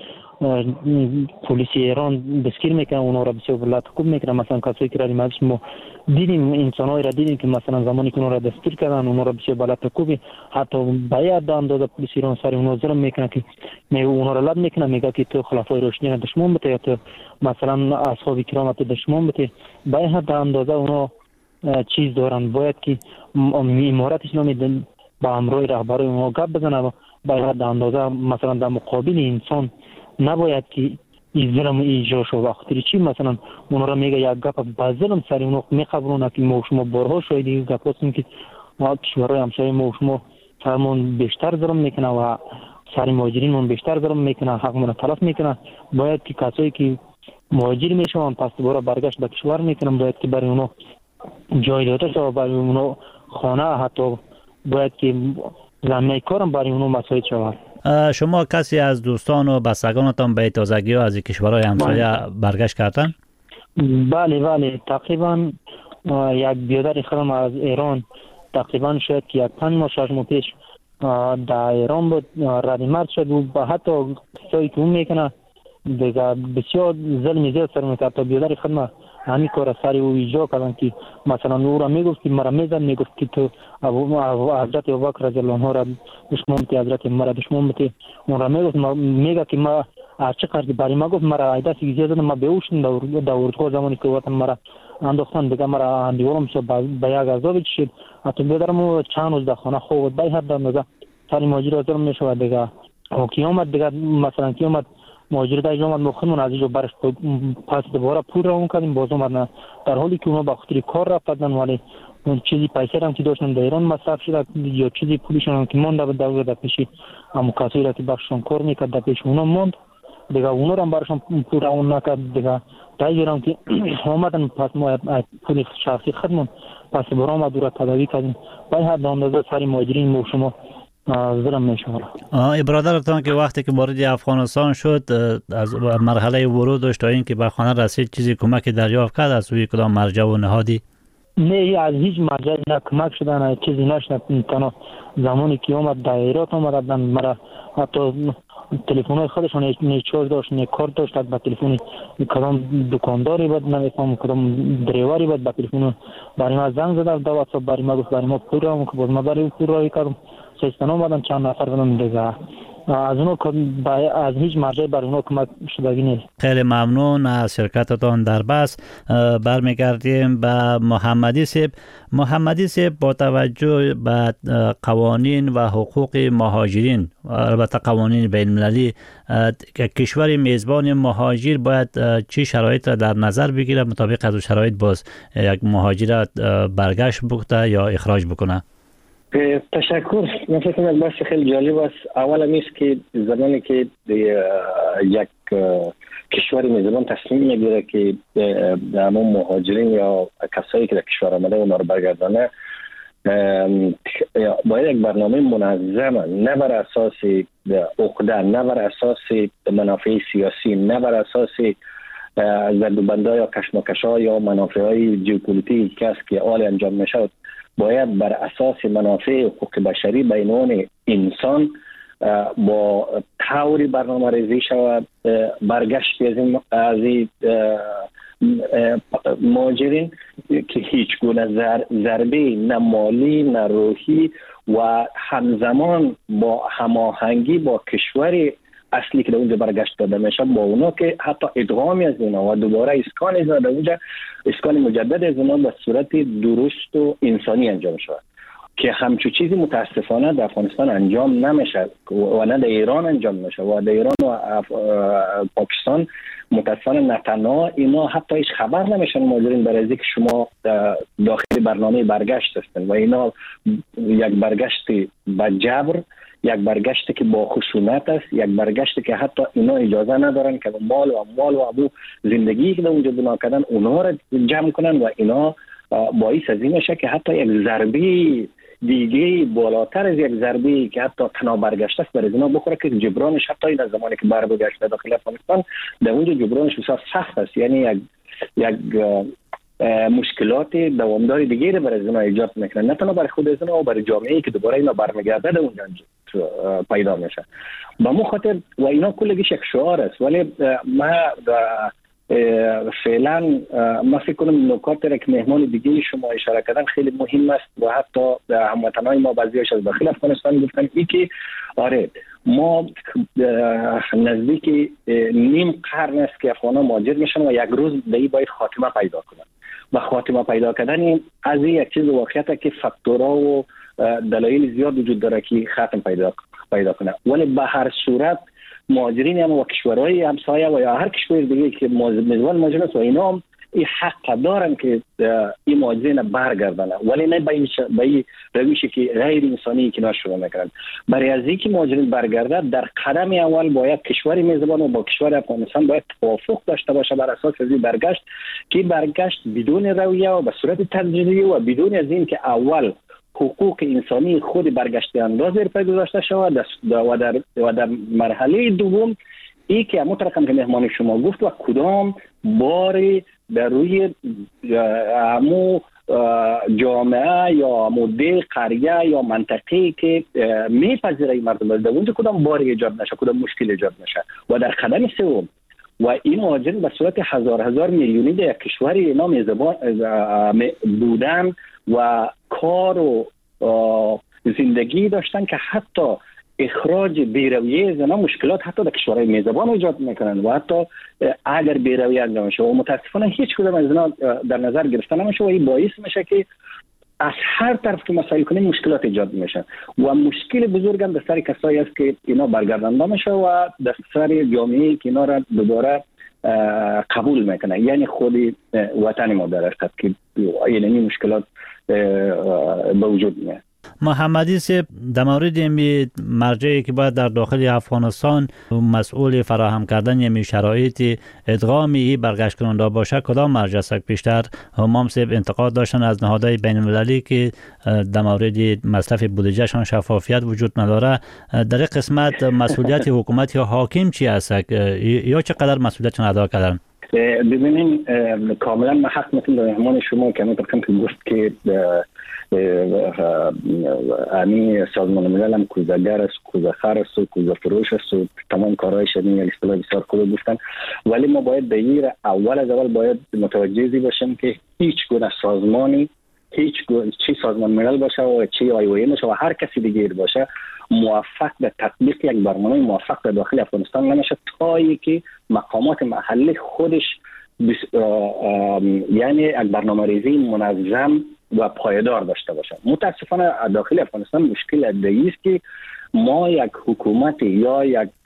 پلیس ایران دستگیر میکنن اونا را بسیار لطکوب میکنن. مثلا کسایی که رد مرد ما دیدیم، انسانایی را دیدیم که مثلا زمانی که اونا را دستگیر کردن اونا را بسیار لطکوبی، حتی باید اندازه پلیس ایران سر اونا ظلم میکنه که اونا را لط میکنه، میگه که تو خلفای راشدین دشمن بته یا تو مثلا اصحاب کرام دشمن بته. باید اندازه اونا چیز دارن، باید که امارات اسلامی با امروی رهبر اونا گپ بزنه. باید اندازه مثلا در مقابل انسان نباید که این ظلم ایجاد شد. وقتی چی مثلا اونا را میگه یک گپ با ظلم سر اونا میخبرونه که ما شما بارها شاید گپ هستیم که ما کشورهای همسایه ما شما سرمون بیشتر ظلم میکنه و سر مهاجرینمون بیشتر ظلم میکنه، حقمون تلف میکنه. باید که کسایی که مهاجر میشون پس دوباره برگشت به کشور میکنن باید که برای اونا جای داده شود، برای اونا خانه، حتی باید که زمینه کارم برای اونا مساعد شود. شما کسی از دوستان و بستگانتان به تازگی ها از کشورهای همسایه برگشت کردن؟ بله تقریبا یک بیادر خودم از ایران تقریبا شاید که یک 5 ماه 6 ماه پیش در ایران بود، رد مرد شد و حتی قصایی که اون میکنه دیگه بسیار ظلم زیاد سر میکرد. تا بیادر خودم همین کار سر او ایجاد کردن که مثلا او را میگفت که مرا میزن، میگفت که تو حضرت ابوبکر رضی الله عنه را دشمن بودی، حضرت مرا دشمن بودی. اون را میگفت میگه که ما چقدر برای ما گفت مرا ایده زیاد ما بیوشن در اردوگاه زمانی که وطن مرا انداختن دیگه مرا اندیورم شد به یک عذاب شد. حتی بیادرم چند روز در خانه خوب باید حد اندازه سر مهاجر ظلم میشود دیگه. قیامت دیگه مثلا قیامت مهاجر در جامعه مخمون از اینجا برش پس دوباره پول را اون کردیم باز اومدن، در حالی که اونا با خاطر کار رفتن ولی اون چیزی پیسه هم که داشتن در ایران مصرف شد یا چیزی پولشون هم که مونده در پیشی اما کسایی را که بخششون کار میکرد در پیش اونا موند دیگه، اونا را هم برشون پول را اون نکرد دیگه. تاییرم که اومدن پس ما پول شخصی خدمون پس برام ما دورت تداوی کردیم. باید اندازه سری مهاجرین مو شما ظلم میشود. برادرتان که وقتی که وارد افغانستان شد از مرحله ورودش تا اینکه به خانه رسید چیزی کمک دریافت کرد از سوی کدام مرجع و نهادی؟ نه، از هیچ مرجع نه کمک شده، نه چیزی نشد. تنها زمانی که اومد دایرات اومدن مرا حتی تلفن خودشون نه چارج داشت نه کارت داشت، با تلفن کدام دکانداری بود نمیفهم کدام دریوری بود با تلفن برای ما زنگ زد در واتساپ برای ما گفت برای ما پول را که باز ما برای پول را کردم سیستان اومدن چند نفر بودن دیگه. از اونو از هیچ مرجع برای اونو کمک شدگی نیست. خیلی ممنون از شرکتتان در بس. برمیگردیم به محمدی صاحب. محمدی صاحب با توجه به قوانین و حقوق مهاجرین، البته قوانین بین المللی، کشور میزبان مهاجر باید چی شرایط را در نظر بگیره مطابق از شرایط باز یک مهاجر برگشت بکنه یا اخراج بکنه؟ تشکر. من فکر کنم بحث خیلی جالب است. اول همیست که زمانی که یک کشور میزبان تصمیم میگیره که همون مهاجرین یا کسایی که در کشور آمده اونا رو برگردانه، باید یک برنامه منظم، نه بر اساس عقده، نه بر اساس منافع سیاسی، نه بر اساس زدوبنده یا کشمکش‌ها یا منافعهای ژئوپلیتیکی که است که حال انجام میشود، باید بر اساس منافع حقوق بشری بینان انسان با طوری برنامه ریزی شود برگشت از این مهاجرین که هیچ گونه ضربه نه مالی نه روحی و همزمان با هماهنگی با کشور اصلی که در اونجا برگشت داده میشه با اونا که حتی ادغامی از اونا و دوباره اسکان از در اونجا اسکان مجدد از اونا به صورت درست و انسانی انجام شود که همچون چیزی متاسفانه در افغانستان انجام نمیشه و نه در ایران انجام میشه و در ایران و پاکستان متاسفانه نه تنها اینا حتی هیچ خبر نمیشن ماجرین برای اینکه شما داخل برنامه برگشت هستن و اینا یک برگشت با جبر، یک برگشت که با خشونت است، یک برگشت که حتی اینا اجازه ندارن که مال و ابو زندگی که در اونجا بنا کردن اونها را جمع کنن و اینا باعث از این میشه که حتی یک ضربه دیگه بالاتر از یک ضربه که حتی تنها برگشته است برای اینا بخوره که جبرانش حتی این از زمانی که برگشته داخل افغانستان در اونجا جبرانش بسیار سخت است. یعنی یک مشکلات دوامدار دیگه رو برای اینا ایجاد میکنه، نه تنها برای خود اینا و برای جامعه‌ای که دوباره اینا برمیگرده در اونجا پیدا میشه. به مو خاطر و اینا کلگیش یک شعار است، ولی ما فعلا ما فکر کنم نکات را که مهمان دیگه شما اشاره کردن خیلی مهم است و حتی هموطنان ما بعضیش از داخل افغانستان گفتن ای که آره ما نزدیک نیم قرن است که افغانان مهاجر میشن و یک روز به این باید خاتمه پیدا کنن و خاتمه پیدا کردن از یک چیز واقعیت که فاکتورها و دلایل زیاد وجود داره که ختم پیدا کنه، ولی به هر صورت مهاجرین هم و کشورهای همسایه و یا هر کشور دیگه که میزبان مهاجرین است و اینا هم این حق دارن که این مهاجرین برگردن، ولی نه به این روشی که غیر انسانی که شروع میکنن. برای از اینکه مهاجرین برگردن در قدم اول باید کشور میزبان و با کشور افغانستان باید توافق داشته باشه بر اساس از این برگشت که برگشت بدون رویه و به صورت تدریجی و بدون از این که اول حقوق انسانی خود برگشته انداز پای گذاشته شود و در مرحله دوم ای که همون رقم که مهمان شما گفت و کدام باری در روی همون جامعه یا مده قریه یا منطقه‌ای که میپذیره مردم در اونجا کدام باری ایجاد نشه، کدام مشکل ایجاد نشه. و در قدم سوم و این مهاجرین به صورت هزار میلیونی در یک کشوری اینا میزبان بودن و کار و زندگی داشتن که حتی اخراج بیرویه از اینا مشکلات حتی در کشورهای میزبان ایجاد میکنن و حتی اگر بیرویه انجام شه و متاسفانه هیچ کدام از اینا در نظر گرفته نمیشه و این باعث میشه که از هر طرف که مسائل کنیم مشکلات ایجاد میشه و مشکل بزرگ هم در سر کسایی است که اینا برگردانده میشه و در سر جامعه‌ای که اینا را دوباره قبول میکنه، یعنی خود وطن ما در حقیقت که یعنی مشکلات به وجود میاد. محمدی صاحب در مورد این مرجعی که باید در داخل افغانستان مسئول فراهم کردن یمی شرایط ادغامی برگشت کننده باشه کدام مرجع است؟ پیشتر همام صاحب انتقاد داشتن از نهادهای بین المللی که در مورد مصرف بودجهشان شفافیت وجود نداره. در قسمت مسئولیت حکومت یا حاکم چی است یا چقدر مسئولیتشون ادا کردن؟ ببینین کاملا من حق میتونم به مهمان شما که همونطور که گفت که امی سازمان ملل هم کوزه‌گر است، کوزه‌خوار است و کوزه فروش است و تمام کارهایش این اصطلاح بسیار خوب گفتن، ولی ما باید به اول از اول باید متوجه باشیم که هیچ گونه سازمانی چی سازمان ملل باشه و چی IOM باشه و هر کسی دیگه باشه موفق به تطبیق یک برنامه موفق به داخل افغانستان نمیشه تا که مقامات محلی خودش یعنی یک برنامه‌ریزی منظم و پایدار داشته باشه. متاسفانه داخل افغانستان مشکل ادعی است که ما یک حکومت یا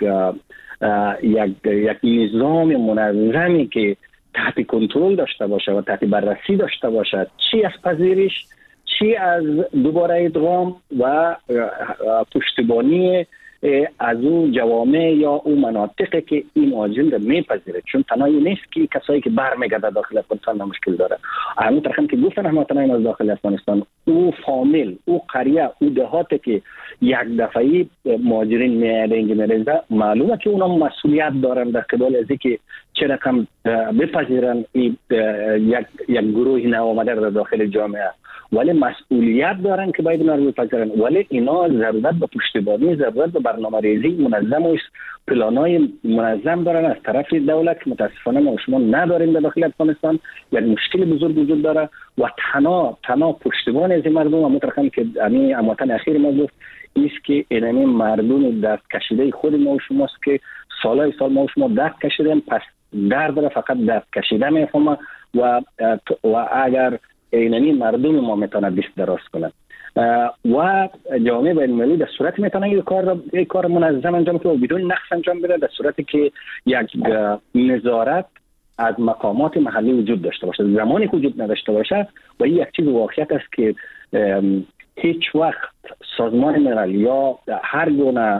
یک نظام منظمی که تحت کنترل داشته باشه و تحت بررسی داشته باشه، چی از پذیرش، چی از دوباره ادغام و پشتیبانی از اون جوامع یا اون مناطقی که این مهاجرین رو میپذیره، چون تنهایی نیست که کسایی که برمیگرده داخل افغانستان مشکل داره. همون طرح که گفتن هموطنان از داخل افغانستان او فامیل او قریه او دهاتی که یک دفعی مهاجرین میریزه معلومه که اونا مسئولیت دارن در قبال از اینکه چه رقم بپذیرن یک گروه نوآمده در داخل جامعه ولی مسئولیت دارن که باید اینا رو بپذیرن. ولی اینا ضرورت به پشتیبانی، ضرورت به برنامه‌ریزی منظم و پلان‌های منظم دارن از طرف دولت که متاسفانه ما شما نداریم در داخل افغانستان. یک مشکل بزرگ وجود داره و تنها پشتیبان از این مردم و مطرقاً که همین امواتن اخیر ما گفت ایست که این مردم دست کشیده خود ما و شماست که سالهای سال ما و شما دست کشیدیم، پس درد فقط دست کشیده میفهمه و اگر اینمی مردم ما میتونه دست دراز کنه و جامعه بین‌المللی در صورت میتونه این کار منظم انجام کنه و بدون نقص انجام بده، در صورتی که یک نظارت از مقامات محلی وجود داشته باشه. زمانی که وجود نداشته باشه و این یک چیز واقعیت است که هیچ وقت سازمان ملل یا هر گونه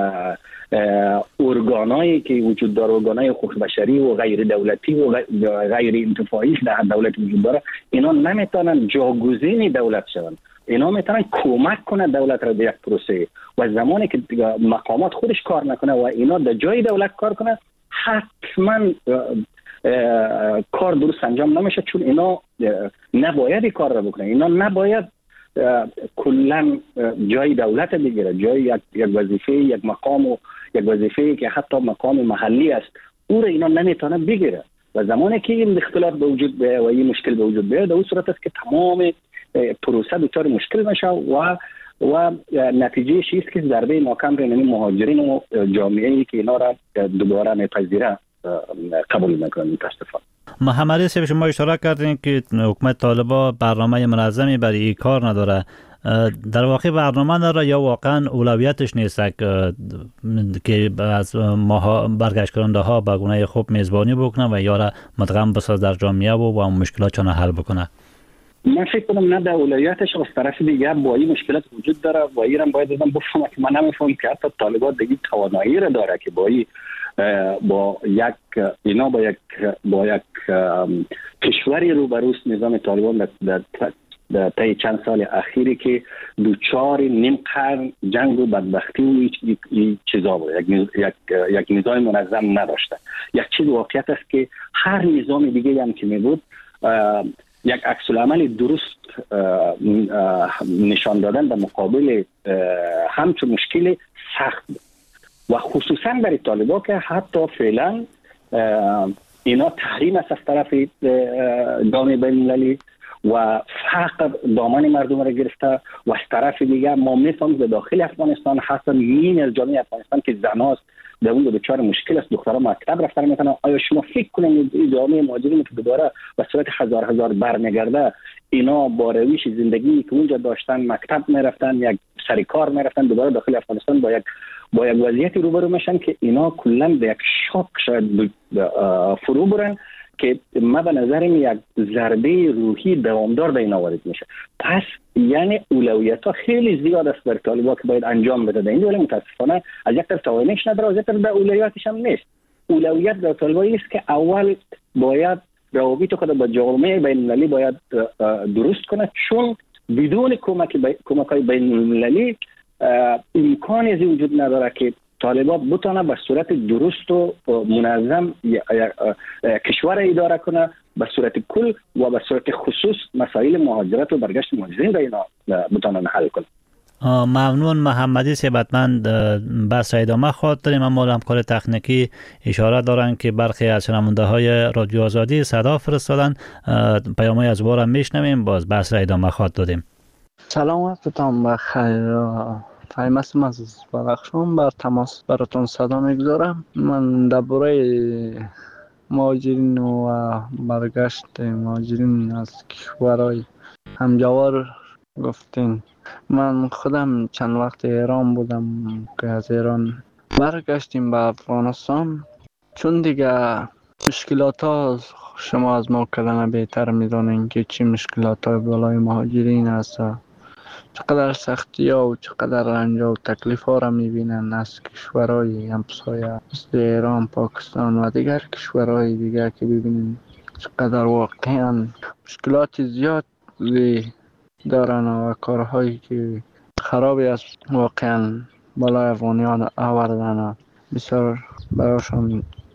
ارگانایی که وجود داره، ارگانای حقوق بشری و غیر دولتی و غیر انتفاعی در دولت وجود داره، اینا نمیتونن جاگزین دولت شون. اینا میتونن کمک کنه دولت را در یک پروسه و زمانی که مقامات خودش کار نکنه و اینا در جای دولت کار کنه حتما کار درست انجام نمیشه، چون اینا نباید کار را بکنه. اینا نباید کلا جای دولت بگیره، جای یک وظیفه، یک مقام و یک وظیفه که حتی مقام محلی است او را اینا نمیتونه بگیره. و زمانی که این اختلاف به وجود بیاید و این مشکل به وجود بیاید، در اون صورت است که تمام پروسه دچار مشکل میشه و نتیجه چیست که ضربه محکم را یعنی مهاجرین و جامعه‌ای که اینا را دوباره میپذیره قبول میکنن. متاسفانه محمدی صاحب شما اشاره کردین که حکومت طالبان برنامه منظمی برای این کار نداره. در واقع برنامه نداره یا واقعا اولویتش نیست که از برگشت کننده ها به گونه خوب میزبانی بکنه و یا را مدغم بساز در جامعه و مشکلات چون حل بکنه؟ من فکر کنم نه، در اولویتش از طرف دیگه با این مشکلات وجود داره و ایران باید بفهمم که من نمیفهمم که حتی طالبان دیگه توانایی را داره که با یک کشوری روبروست. نظام طالبان در طی چند سال اخیری که دوچار نیم قرن جنگ و بدبختی و این چیزا بود، یک نظام منظم نداشته. یک چیز واقعیت است که هر نظام دیگه هم که می بود یک عکس العمل درست نشان دادن در مقابل همچون مشکل سخت بود و خصوصا برای طالبان که حتی فعلا اینا تحریم است از طرف جامعه بین‌المللی و فقر دامن مردم را گرفته و از طرف دیگه ما میفهمیم در داخل افغانستان حتی نیم از جامعه افغانستان که زناست در اون دچار مشکل است، دخترها مکتب رفتن میتونن. آیا شما فکر کنید این جامعه مهاجرین که دوباره به صورت هزار برمیگرده اینا با روش زندگی که اونجا داشتن مکتب میرفتن، یک سر کار میرفتن، دوباره داخل افغانستان با یک وضعیتی روبرو میشن که اینا کلا به یک شاک شاید فرو برن که ما به نظرم یک ضربه روحی دوامدار به اینا وارد میشه. پس یعنی اولویت‌ها خیلی زیاد است برای طالبان که باید انجام بده. این دوله متاسفانه از یک طرف توانش نداره، از یک طرف به اولویتش هم نیست. اولویت در طالبان است که اول باید روابط خود با جامعه بین‌المللی باید درست کنه، چون بدون کمک‌های بین‌المللی امکانی از وجود نداره که طالبان بتونه به صورت درست و منظم کشور اداره کنه به صورت کل و به صورت خصوص مسائل مهاجرت و برگشت مهاجرین را اینا بتونن حل کنه. ممنون محمدی ثبتمند. بحث ادامه خواهد داریم، اما همکار تکنیکی اشاره دارن که برخی از شنونده های رادیو آزادی صدا فرستادن. پیام‌های از بارم میشنویم، باز بحث ادامه خواهد دادیم. سلام وقتتان بخیر. فایمستم از بدخشان بر تماس براتون صدا میگذارم. من درباره مهاجرین و برگشت مهاجرین از کشورهای همجوار گفتین. من خودم چند وقت ایران بودم که از ایران برگشتیم به افغانستان، چون دیگه مشکلات ها شما از ما کلمه بهتر میدونین که چی مشکلات های بالای مهاجرین هست، چقدر سختی ها و چقدر رنج و تکلیف ها را میبینن از کشورهای همسایه مثل ایران، پاکستان و دیگر کشورهای دیگر که ببینین چقدر واقعا مشکلات زیادی دارن و کارهایی که خرابی است واقعا بالای افغانیان آوردن. بسیار براشون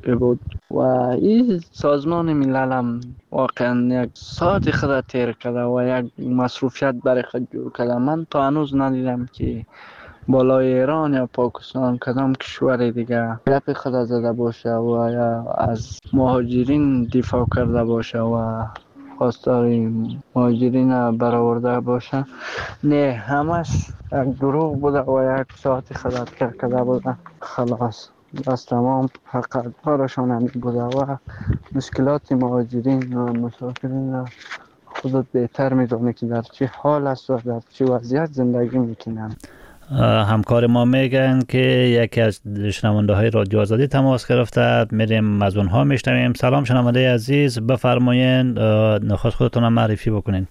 بود و این سازمان ملل هم واقعا یک ساعت خود تیر کرده و یک مصروفیت برای خود جور کرده. من تا هنوز ندیدم که بالای ایران یا پاکستان کدام کشور دیگه گپ خود زده باشه و یا از مهاجرین دفاع کرده باشه و خواستار مهاجرین برآورده باشه. نه، همش یک دروغ بوده و یک ساعت خود کرده بوده. خلاص بس تمام فقط کارشان همین بوده و مشکلات مهاجرین و مسافرین خودت بهتر میدونه که در چه حال است و در چه وضعیت زندگی میکنن. همکار ما میگن که یکی از شنونده های رادیو آزادی تماس گرفته، میریم از اونها میشنویم. سلام شنونده عزیز، بفرمایید نخواست خودتون هم معرفی بکنین.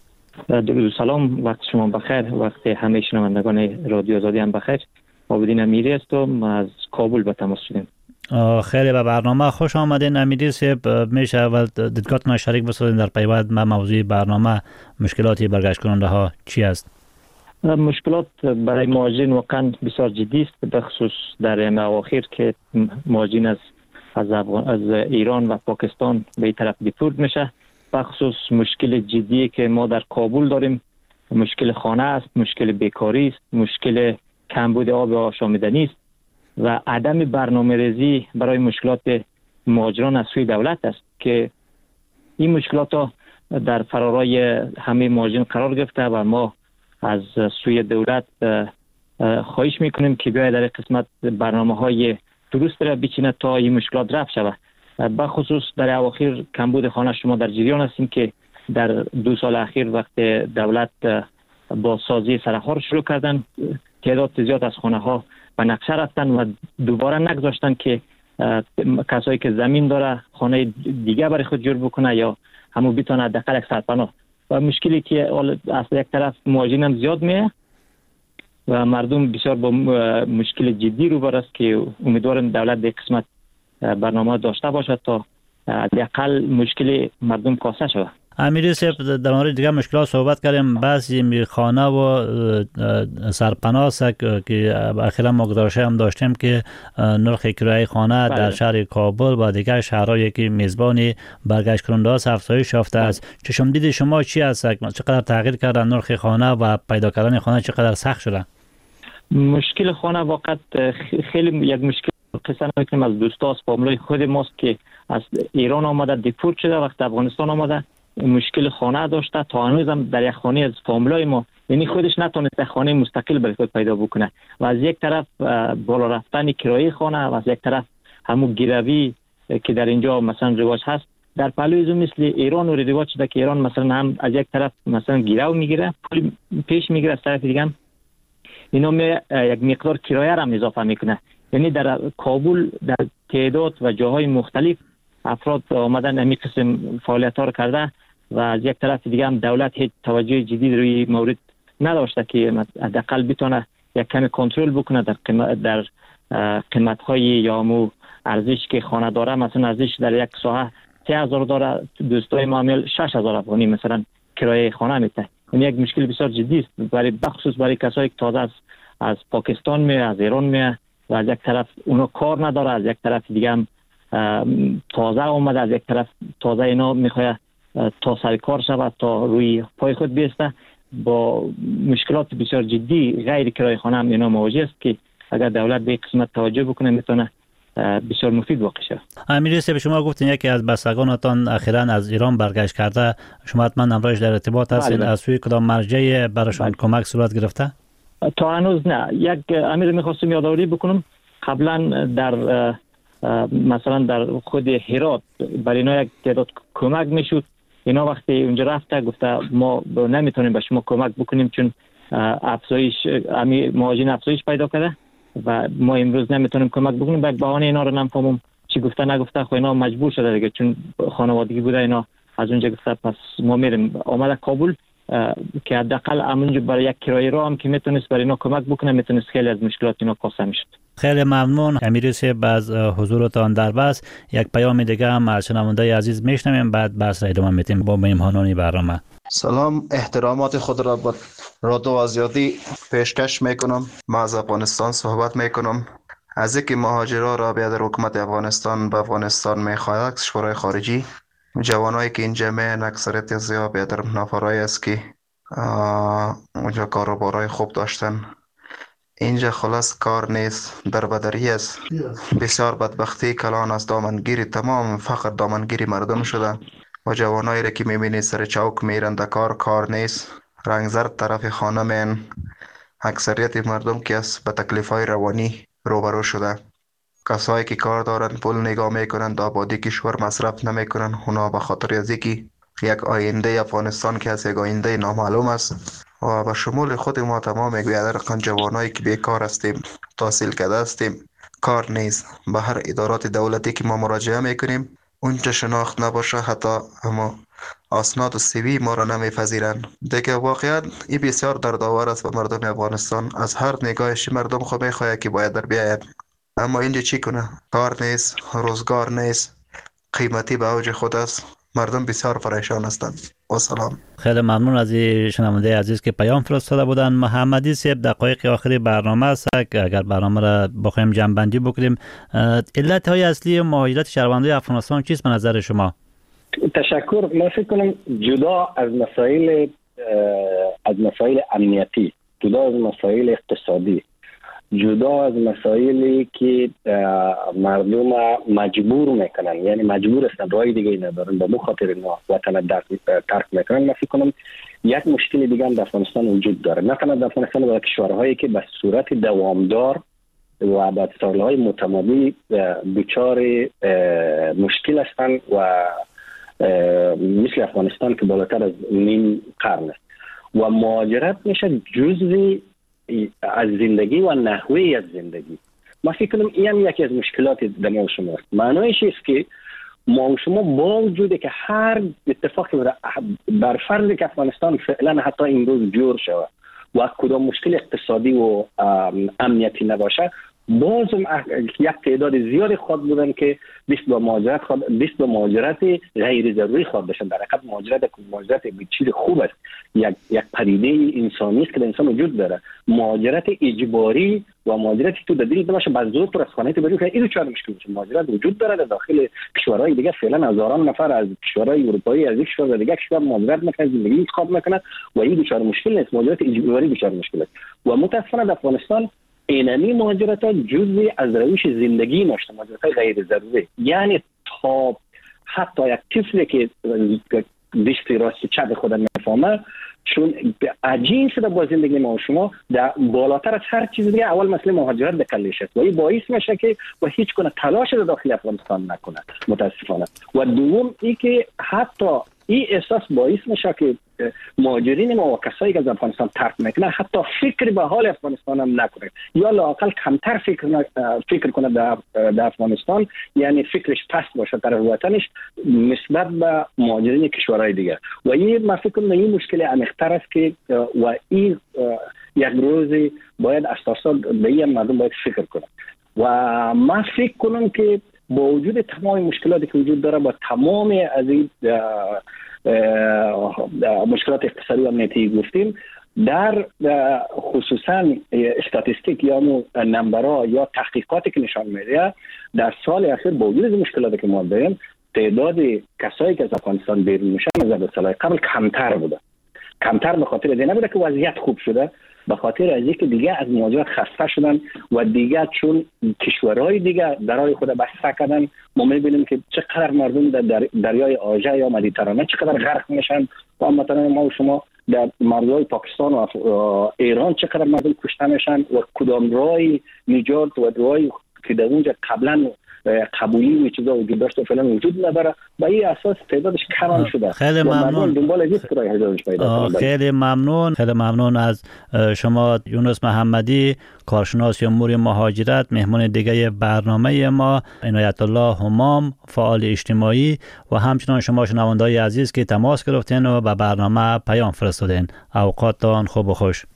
سلام، وقت شما بخیر، وقت همه شنوندگان رادیو آزادی هم بخیر. عابدین امیری هستم، از کابل به تماس شدیم. خیلی به برنامه خوش آمدین. امیری صاحب، میشه اول دیدگاهتون شریک بسازین در پیوند به موضوع برنامه؟ مشکلاتی برگشت کننده ها چی است؟ مشکلات برای مهاجرین واقعا بسیار جدی است، به خصوص در این اواخر که مهاجرین از ایران و پاکستان به این طرف دیپورت میشه. به خصوص مشکل جدی که ما در کابل داریم، مشکل خانه است، مشکل بیکاری است، مشکل کمبود آب و آشامیدنی است و عدم برنامه‌ریزی برای مشکلات مهاجران از سوی دولت است که این مشکلات در فرارای همه مهاجرین قرار گرفته و ما از سوی دولت خواهش میکنیم که بیاید در قسمت برنامه‌های درست را بچینه تا این مشکلات رفع شود. به خصوص در اواخر کمبود خانه شما در جریان هستیم که در 2 سال اخیر وقت دولت با سازی سرخ‌ها رو شروع کردن، تعداد زیاد از خانه ها به نقشه رفتن و دوباره نگذاشتن که کسایی که زمین داره خانه دیگه برای خود جور بکنه یا همو بتونه حداقل یک سرپناه. و مشکلی که از یک طرف مهاجرین هم زیاد میه و مردم بسیار با مشکل جدی روبرو است که امیدوارم دولت به قسمت برنامه داشته باشد تا حداقل مشکل مردم کاسته شود. امیری صاحب، در مورد دیگه مشکلات صحبت کردیم، بعضی خانه و سرپناه که اخیرا ما گزارش هم داشتیم که نرخ کرایه خانه در شهر کابل و دیگر شهرهایی که میزبان برگشت کننده است افزایش یافته است. چشم دید شما چی است؟ چقدر تغییر کرده نرخ خانه و پیدا کردن خانه چقدر سخت شده؟ مشکل خانه واقعا خیلی یک مشکل قصه نمیکنیم از دوستا از فامیلای خود ماست که از ایران آمده دیپورت شده، وقت افغانستان آمده مشکل خانه داشته، تا هنوز هم در یک خانه از فامیلای ما یعنی خودش نتونسته خانه مستقل برای خود پیدا بکنه و از یک طرف بالا رفتن کرایه خانه و از یک طرف همون گیروی که در اینجا مثلا رواج هست. در پهلوی مثل ایران و رواج شده که ایران مثلا هم از یک طرف مثلا گیرو میگیره، پول پیش میگیره، از طرف دیگه هم اینا یک مقدار کرایه هم اضافه میکنه. یعنی در کابل در تعداد و جاهای مختلف افراد آمدن همین قسم فعالیت ها رو کرده و از یک طرف دیگه هم دولت هیچ توجه جدی روی مورد نداشته که حداقل بتونه یک کمی کنترل بکنه در قیمت های یا مو ارزش که خانه داره. مثلا ارزش در یک ساعت 3000 داره، دوستای معامل 6000 افغانی مثلا کرایه خانه میده. این یک مشکل بسیار جدی است برای بخصوص برای کسایی که تازه از پاکستان می از ایران می و از یک طرف اونا کار نداره، از یک طرف دیگه هم تازه آمده، از یک طرف تازه اینا میخواد تا سر کار شود تا روی پای خود بیسته. با مشکلات بسیار جدی غیر کرایه خانه هم اینا مواجه است که اگر دولت به قسمت توجه بکنه میتونه بسیار مفید واقع شود. امیری صاحب، شما گفتین یکی از بستگانتان اخیراً از ایران برگشت کرده، شما حتما همراهش در ارتباط هستین. از سوی کدام مرجع براشون کمک صورت گرفته؟ تا هنوز نه. یک امیر میخواستم یادآوری بکنم، قبلا در مثلا در خود هرات برای اینا یک تعداد کمک میشد. اینا وقتی اونجا رفته گفته ما نمیتونیم به شما کمک بکنیم چون افزایش مهاجرین افزایش پیدا کرده و ما امروز نمیتونیم کمک بکنیم. به بهانه اینا رو نمیفهمم چی گفته نگفته، خب اینا مجبور شده دیگه چون خانوادگی بوده. اینا از اونجا گفته پس ما میریم. آمده کابل که حداقل همونجا برای یک کرایه رو هم که میتونست برای اینا کمک بکنه، میتونست خیلی از مشکلات اینا کاسته میشد. خیلی ممنون امیری صاحب از حضورتان در بحث. یک پیام دیگه هم از شنونده عزیز میشنویم، بعد بحث را ادامه میدیم با مهمانان برنامه. سلام، احترامات خود را با رادیو آزادی پیشکش میکنم. ما از افغانستان صحبت میکنم. از اینکه مهاجرا را بیاد حکومت افغانستان به افغانستان میخواهد، کشورهای خارجی جوانایی که اینجا میان اکثریت زیاد بیادر نفرایی است که اونجا کاروبارای خوب داشتن. اینجا خلاص کار نیست، در بدری است. بسیار بدبختی کلان است، دامنگیری تمام فقر دامنگیری مردم شده و جوانایی را که میبینی سر چوک میرن در کار نیست، رنگزرد طرف خانه مین. اکثریت مردم که است به تکلیفای روانی روبرو شده. کسایی که کار دارن پول نگاه میکنن، آبادی کشور مصرف نمیکنن. اونا به خاطر از اینکه یک آینده افغانستان که از یک آینده نامعلوم است و به شمول خود ما تمام بیادر جوانایی که بیکار هستیم، تحصیل کرده هستیم، کار نیست. به هر ادارات دولتی که ما مراجعه میکنیم اونجا شناخت نباشه، حتی اما اسناد و سیوی ما را نمیپذیرن. دیگه واقعا این بسیار دردآور است به مردم افغانستان. از هر نگاهش مردم خو میخواد که باید در بیاید، اما اینجا چی کنه؟ کار نیست، روزگار نیست، قیمتی به اوج خود است. مردم بسیار پریشان هستند. و سلام. خیلی ممنون از شنونده عزیز که پیام فرستاده بودن. محمدی صاحب، دقایق آخری برنامه است، اگر برنامه را بخوایم جمع‌بندی بکنیم، علت های اصلی مهاجرت شهروندان افغانستان چیست به نظر شما؟ تشکر. من فکر کنم جدا از مسائل امنیتی، جدا از مسائل اقتصادی، جدا از مسائلی که مردم مجبور میکنن، یعنی مجبور هستن راه دیگه ندارن به خاطر اینا وطن ترک میکنن، من فکر کنم یک مشکل دیگه هم در افغانستان وجود داره. نه تنها در افغانستان بلکه کشورهایی که به صورت دوامدار و بعد سالهای متمادی دچار مشکل هستند و مثل افغانستان که بالاتر از نیم قرن است و مهاجرت میشه جزئی از زندگی و نحوه از زندگی. من فکر کنم این هم یکی از مشکلات دما شما است. معنایش است که ما و شما با وجود که هر اتفاقی بر فرض که افغانستان فعلا حتی امروز جور شود و کدام مشکل اقتصادی و امنیتی نباشه، باز یک تعداد زیاد خود بودن که دست به مهاجرت غیر ضروری خود بشن. در حقیقت مهاجرت به چیز خوب است، یک پدیده انسانی است که در انسان وجود داره. مهاجرت اجباری و مهاجرتی تو در دل باشه به زور تو از خانه تو بری، این چهار مشکل میشه. مهاجرت وجود داره در داخل کشورهای دیگه، فعلا هزاران نفر از کشورهای اروپایی از یک کشور به دیگه کشور مهاجرت میکنن، زندگی انتخاب میکنن و این چهار مشکل نیست. مهاجرت اجباری چهار مشکل است و متاسفانه در افغانستان اینمی مهاجرت ها جزئی از روش زندگی نشده، مهاجرت غیر ضروری. یعنی تا حتی یک طفلی که دست راست چپ خود نفهمه، چون عجین شده با زندگی ما و شما در بالاتر از هر چیز دیگه اول مسئله مهاجرت به کلش است و این باعث میشه که و هیچ کنه تلاش در داخل افغانستان نکنه متاسفانه. و دوم ای که حتی این احساس باعث میشه که مهاجرین ما و کسایی که از افغانستان ترک میکنه حتی فکر به حال افغانستان هم نکنه یا لااقل کمتر فکر کنه در افغانستان، یعنی فکرش پست باشه در وطنش نسبت به مهاجرین کشورهای دیگه. و این من فکر کنم این مشکل عمیق‌تر است که و این یک روزی باید اساسا به این مردم باید فکر کنه. و من فکر کنم که با وجود تمام مشکلاتی که وجود داره، با تمام از این مشکلات اقتصادی و امنیتی گفتیم، در خصوصا استاتستیک یا نمبرها یا تحقیقاتی که نشان میده در سال اخیر با وجود مشکلاتی که ما داریم، تعداد کسایی که از افغانستان بیرون میشن از سال قبل کمتر بوده. کمتر به خاطر اینه نبوده که وضعیت خوب شده، به خاطر از اینکه دیگه از مهاجرت خسته شدن و دیگه چون کشورهای دیگه درای خود بسته کردن. ما میبینیم که چقدر مردم در دریای آژه یا مدیترانه چقدر غرق میشن و مثلا ما و شما در مرزهای پاکستان و ایران چقدر مردم کشته میشن و کدام راه نجات و راهی که در اونجا قبلا قبولی و چیزا وجود داشت و فعلا وجود نداره، با این اساس تعدادش کم شده. خیلی ممنون. خیلی ممنون از شما یونس محمدی، کارشناس امور مهاجرت، مهمان دیگه برنامه ما، عنایت الله همام، فعال اجتماعی، و همچنان شما شنونده‌های عزیز که تماس گرفتین و به برنامه پیام فرستادین. اوقاتتان خوب و خوش.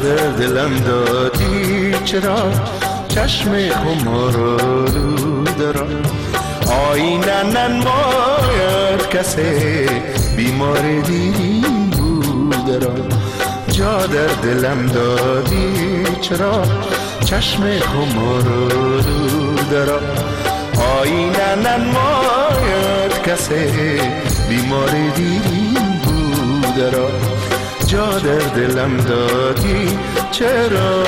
در دلم دادی چرا چشم خمار آلوده را آینه ننماید کسی بیمار دیرین بوده را جا در دلم دادی چرا چشم خمار آلوده را آینه ننماید کسی بیمار دیرین بوده را جا در دلم دادی چرا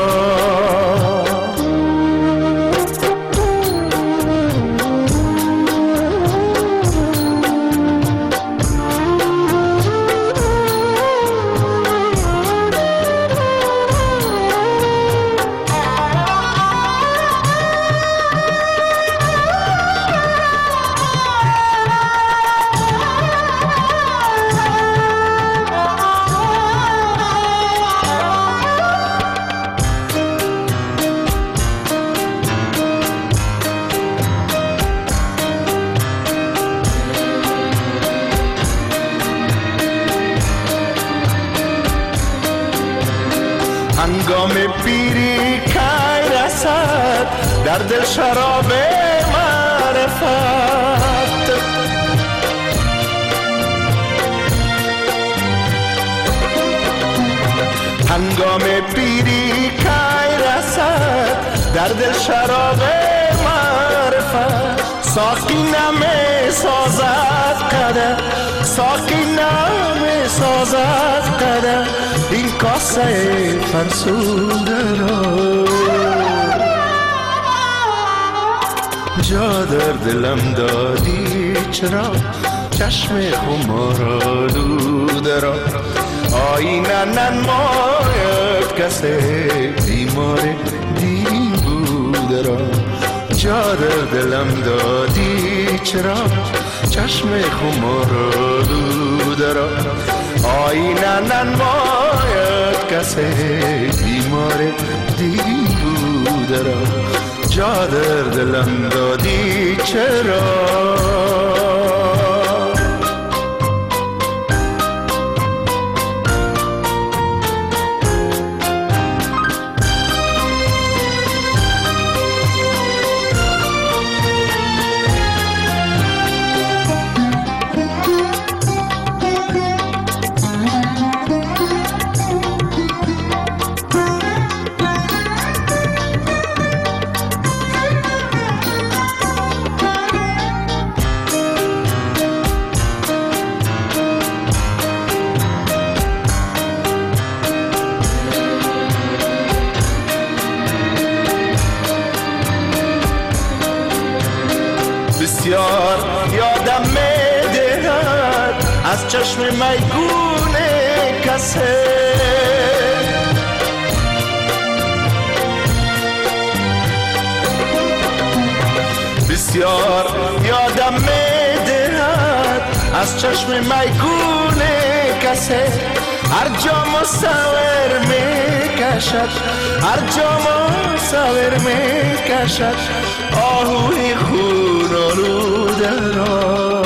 هنگام پیری کی رسد در دل شراب معرفت هنگام پیری کی رسد در دل شراب معرفت ساقی نمی سازد قدر ساقی نمی سازد قدر این کاسه فرسوده را جا در دلم دادی چرا چشم خمار آلوده را آینه ننماید کسی بیمار دیرین بوده را جا در دلم دادی چرا چشم خمار آلوده را آینه ننماید کسی بیمار دیرین بوده را جا در دلم دادی چرا بسیار یادم می‌دهد از چشم میگون کسی بسیار یادم می‌دهد از چشم میگون کسی هر جا مصور میکشد هر جا مصور میکشد آهوی خون آلوده را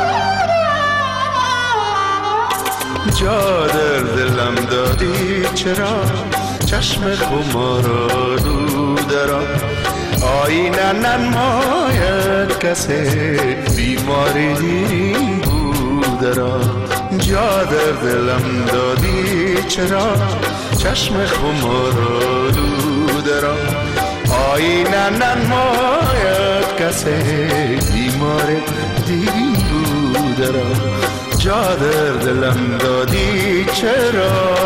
جا در دلم دادی چرا چشم خمار آلوده را آینه ننماید کسی بیمار دیرین بوده را جا در دلم دادی چرا چشم خمار آلوده را آینه ننماید کسی بیمار دیرین بوده را جا در دلم دادی چرا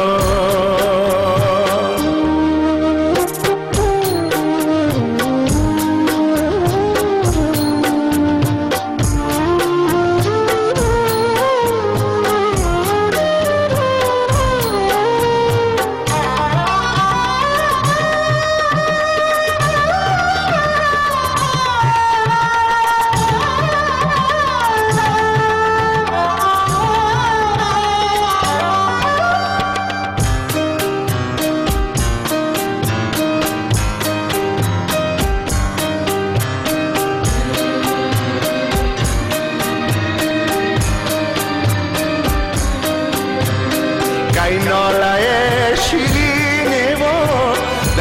ای ناله شیرین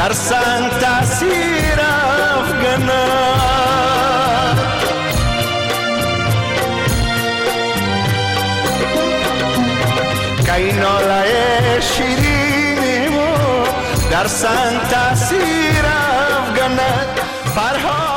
در سنگ تأثیر افگند. که ناله شیرین ما در سنگ تأثیر افگند. فرهاد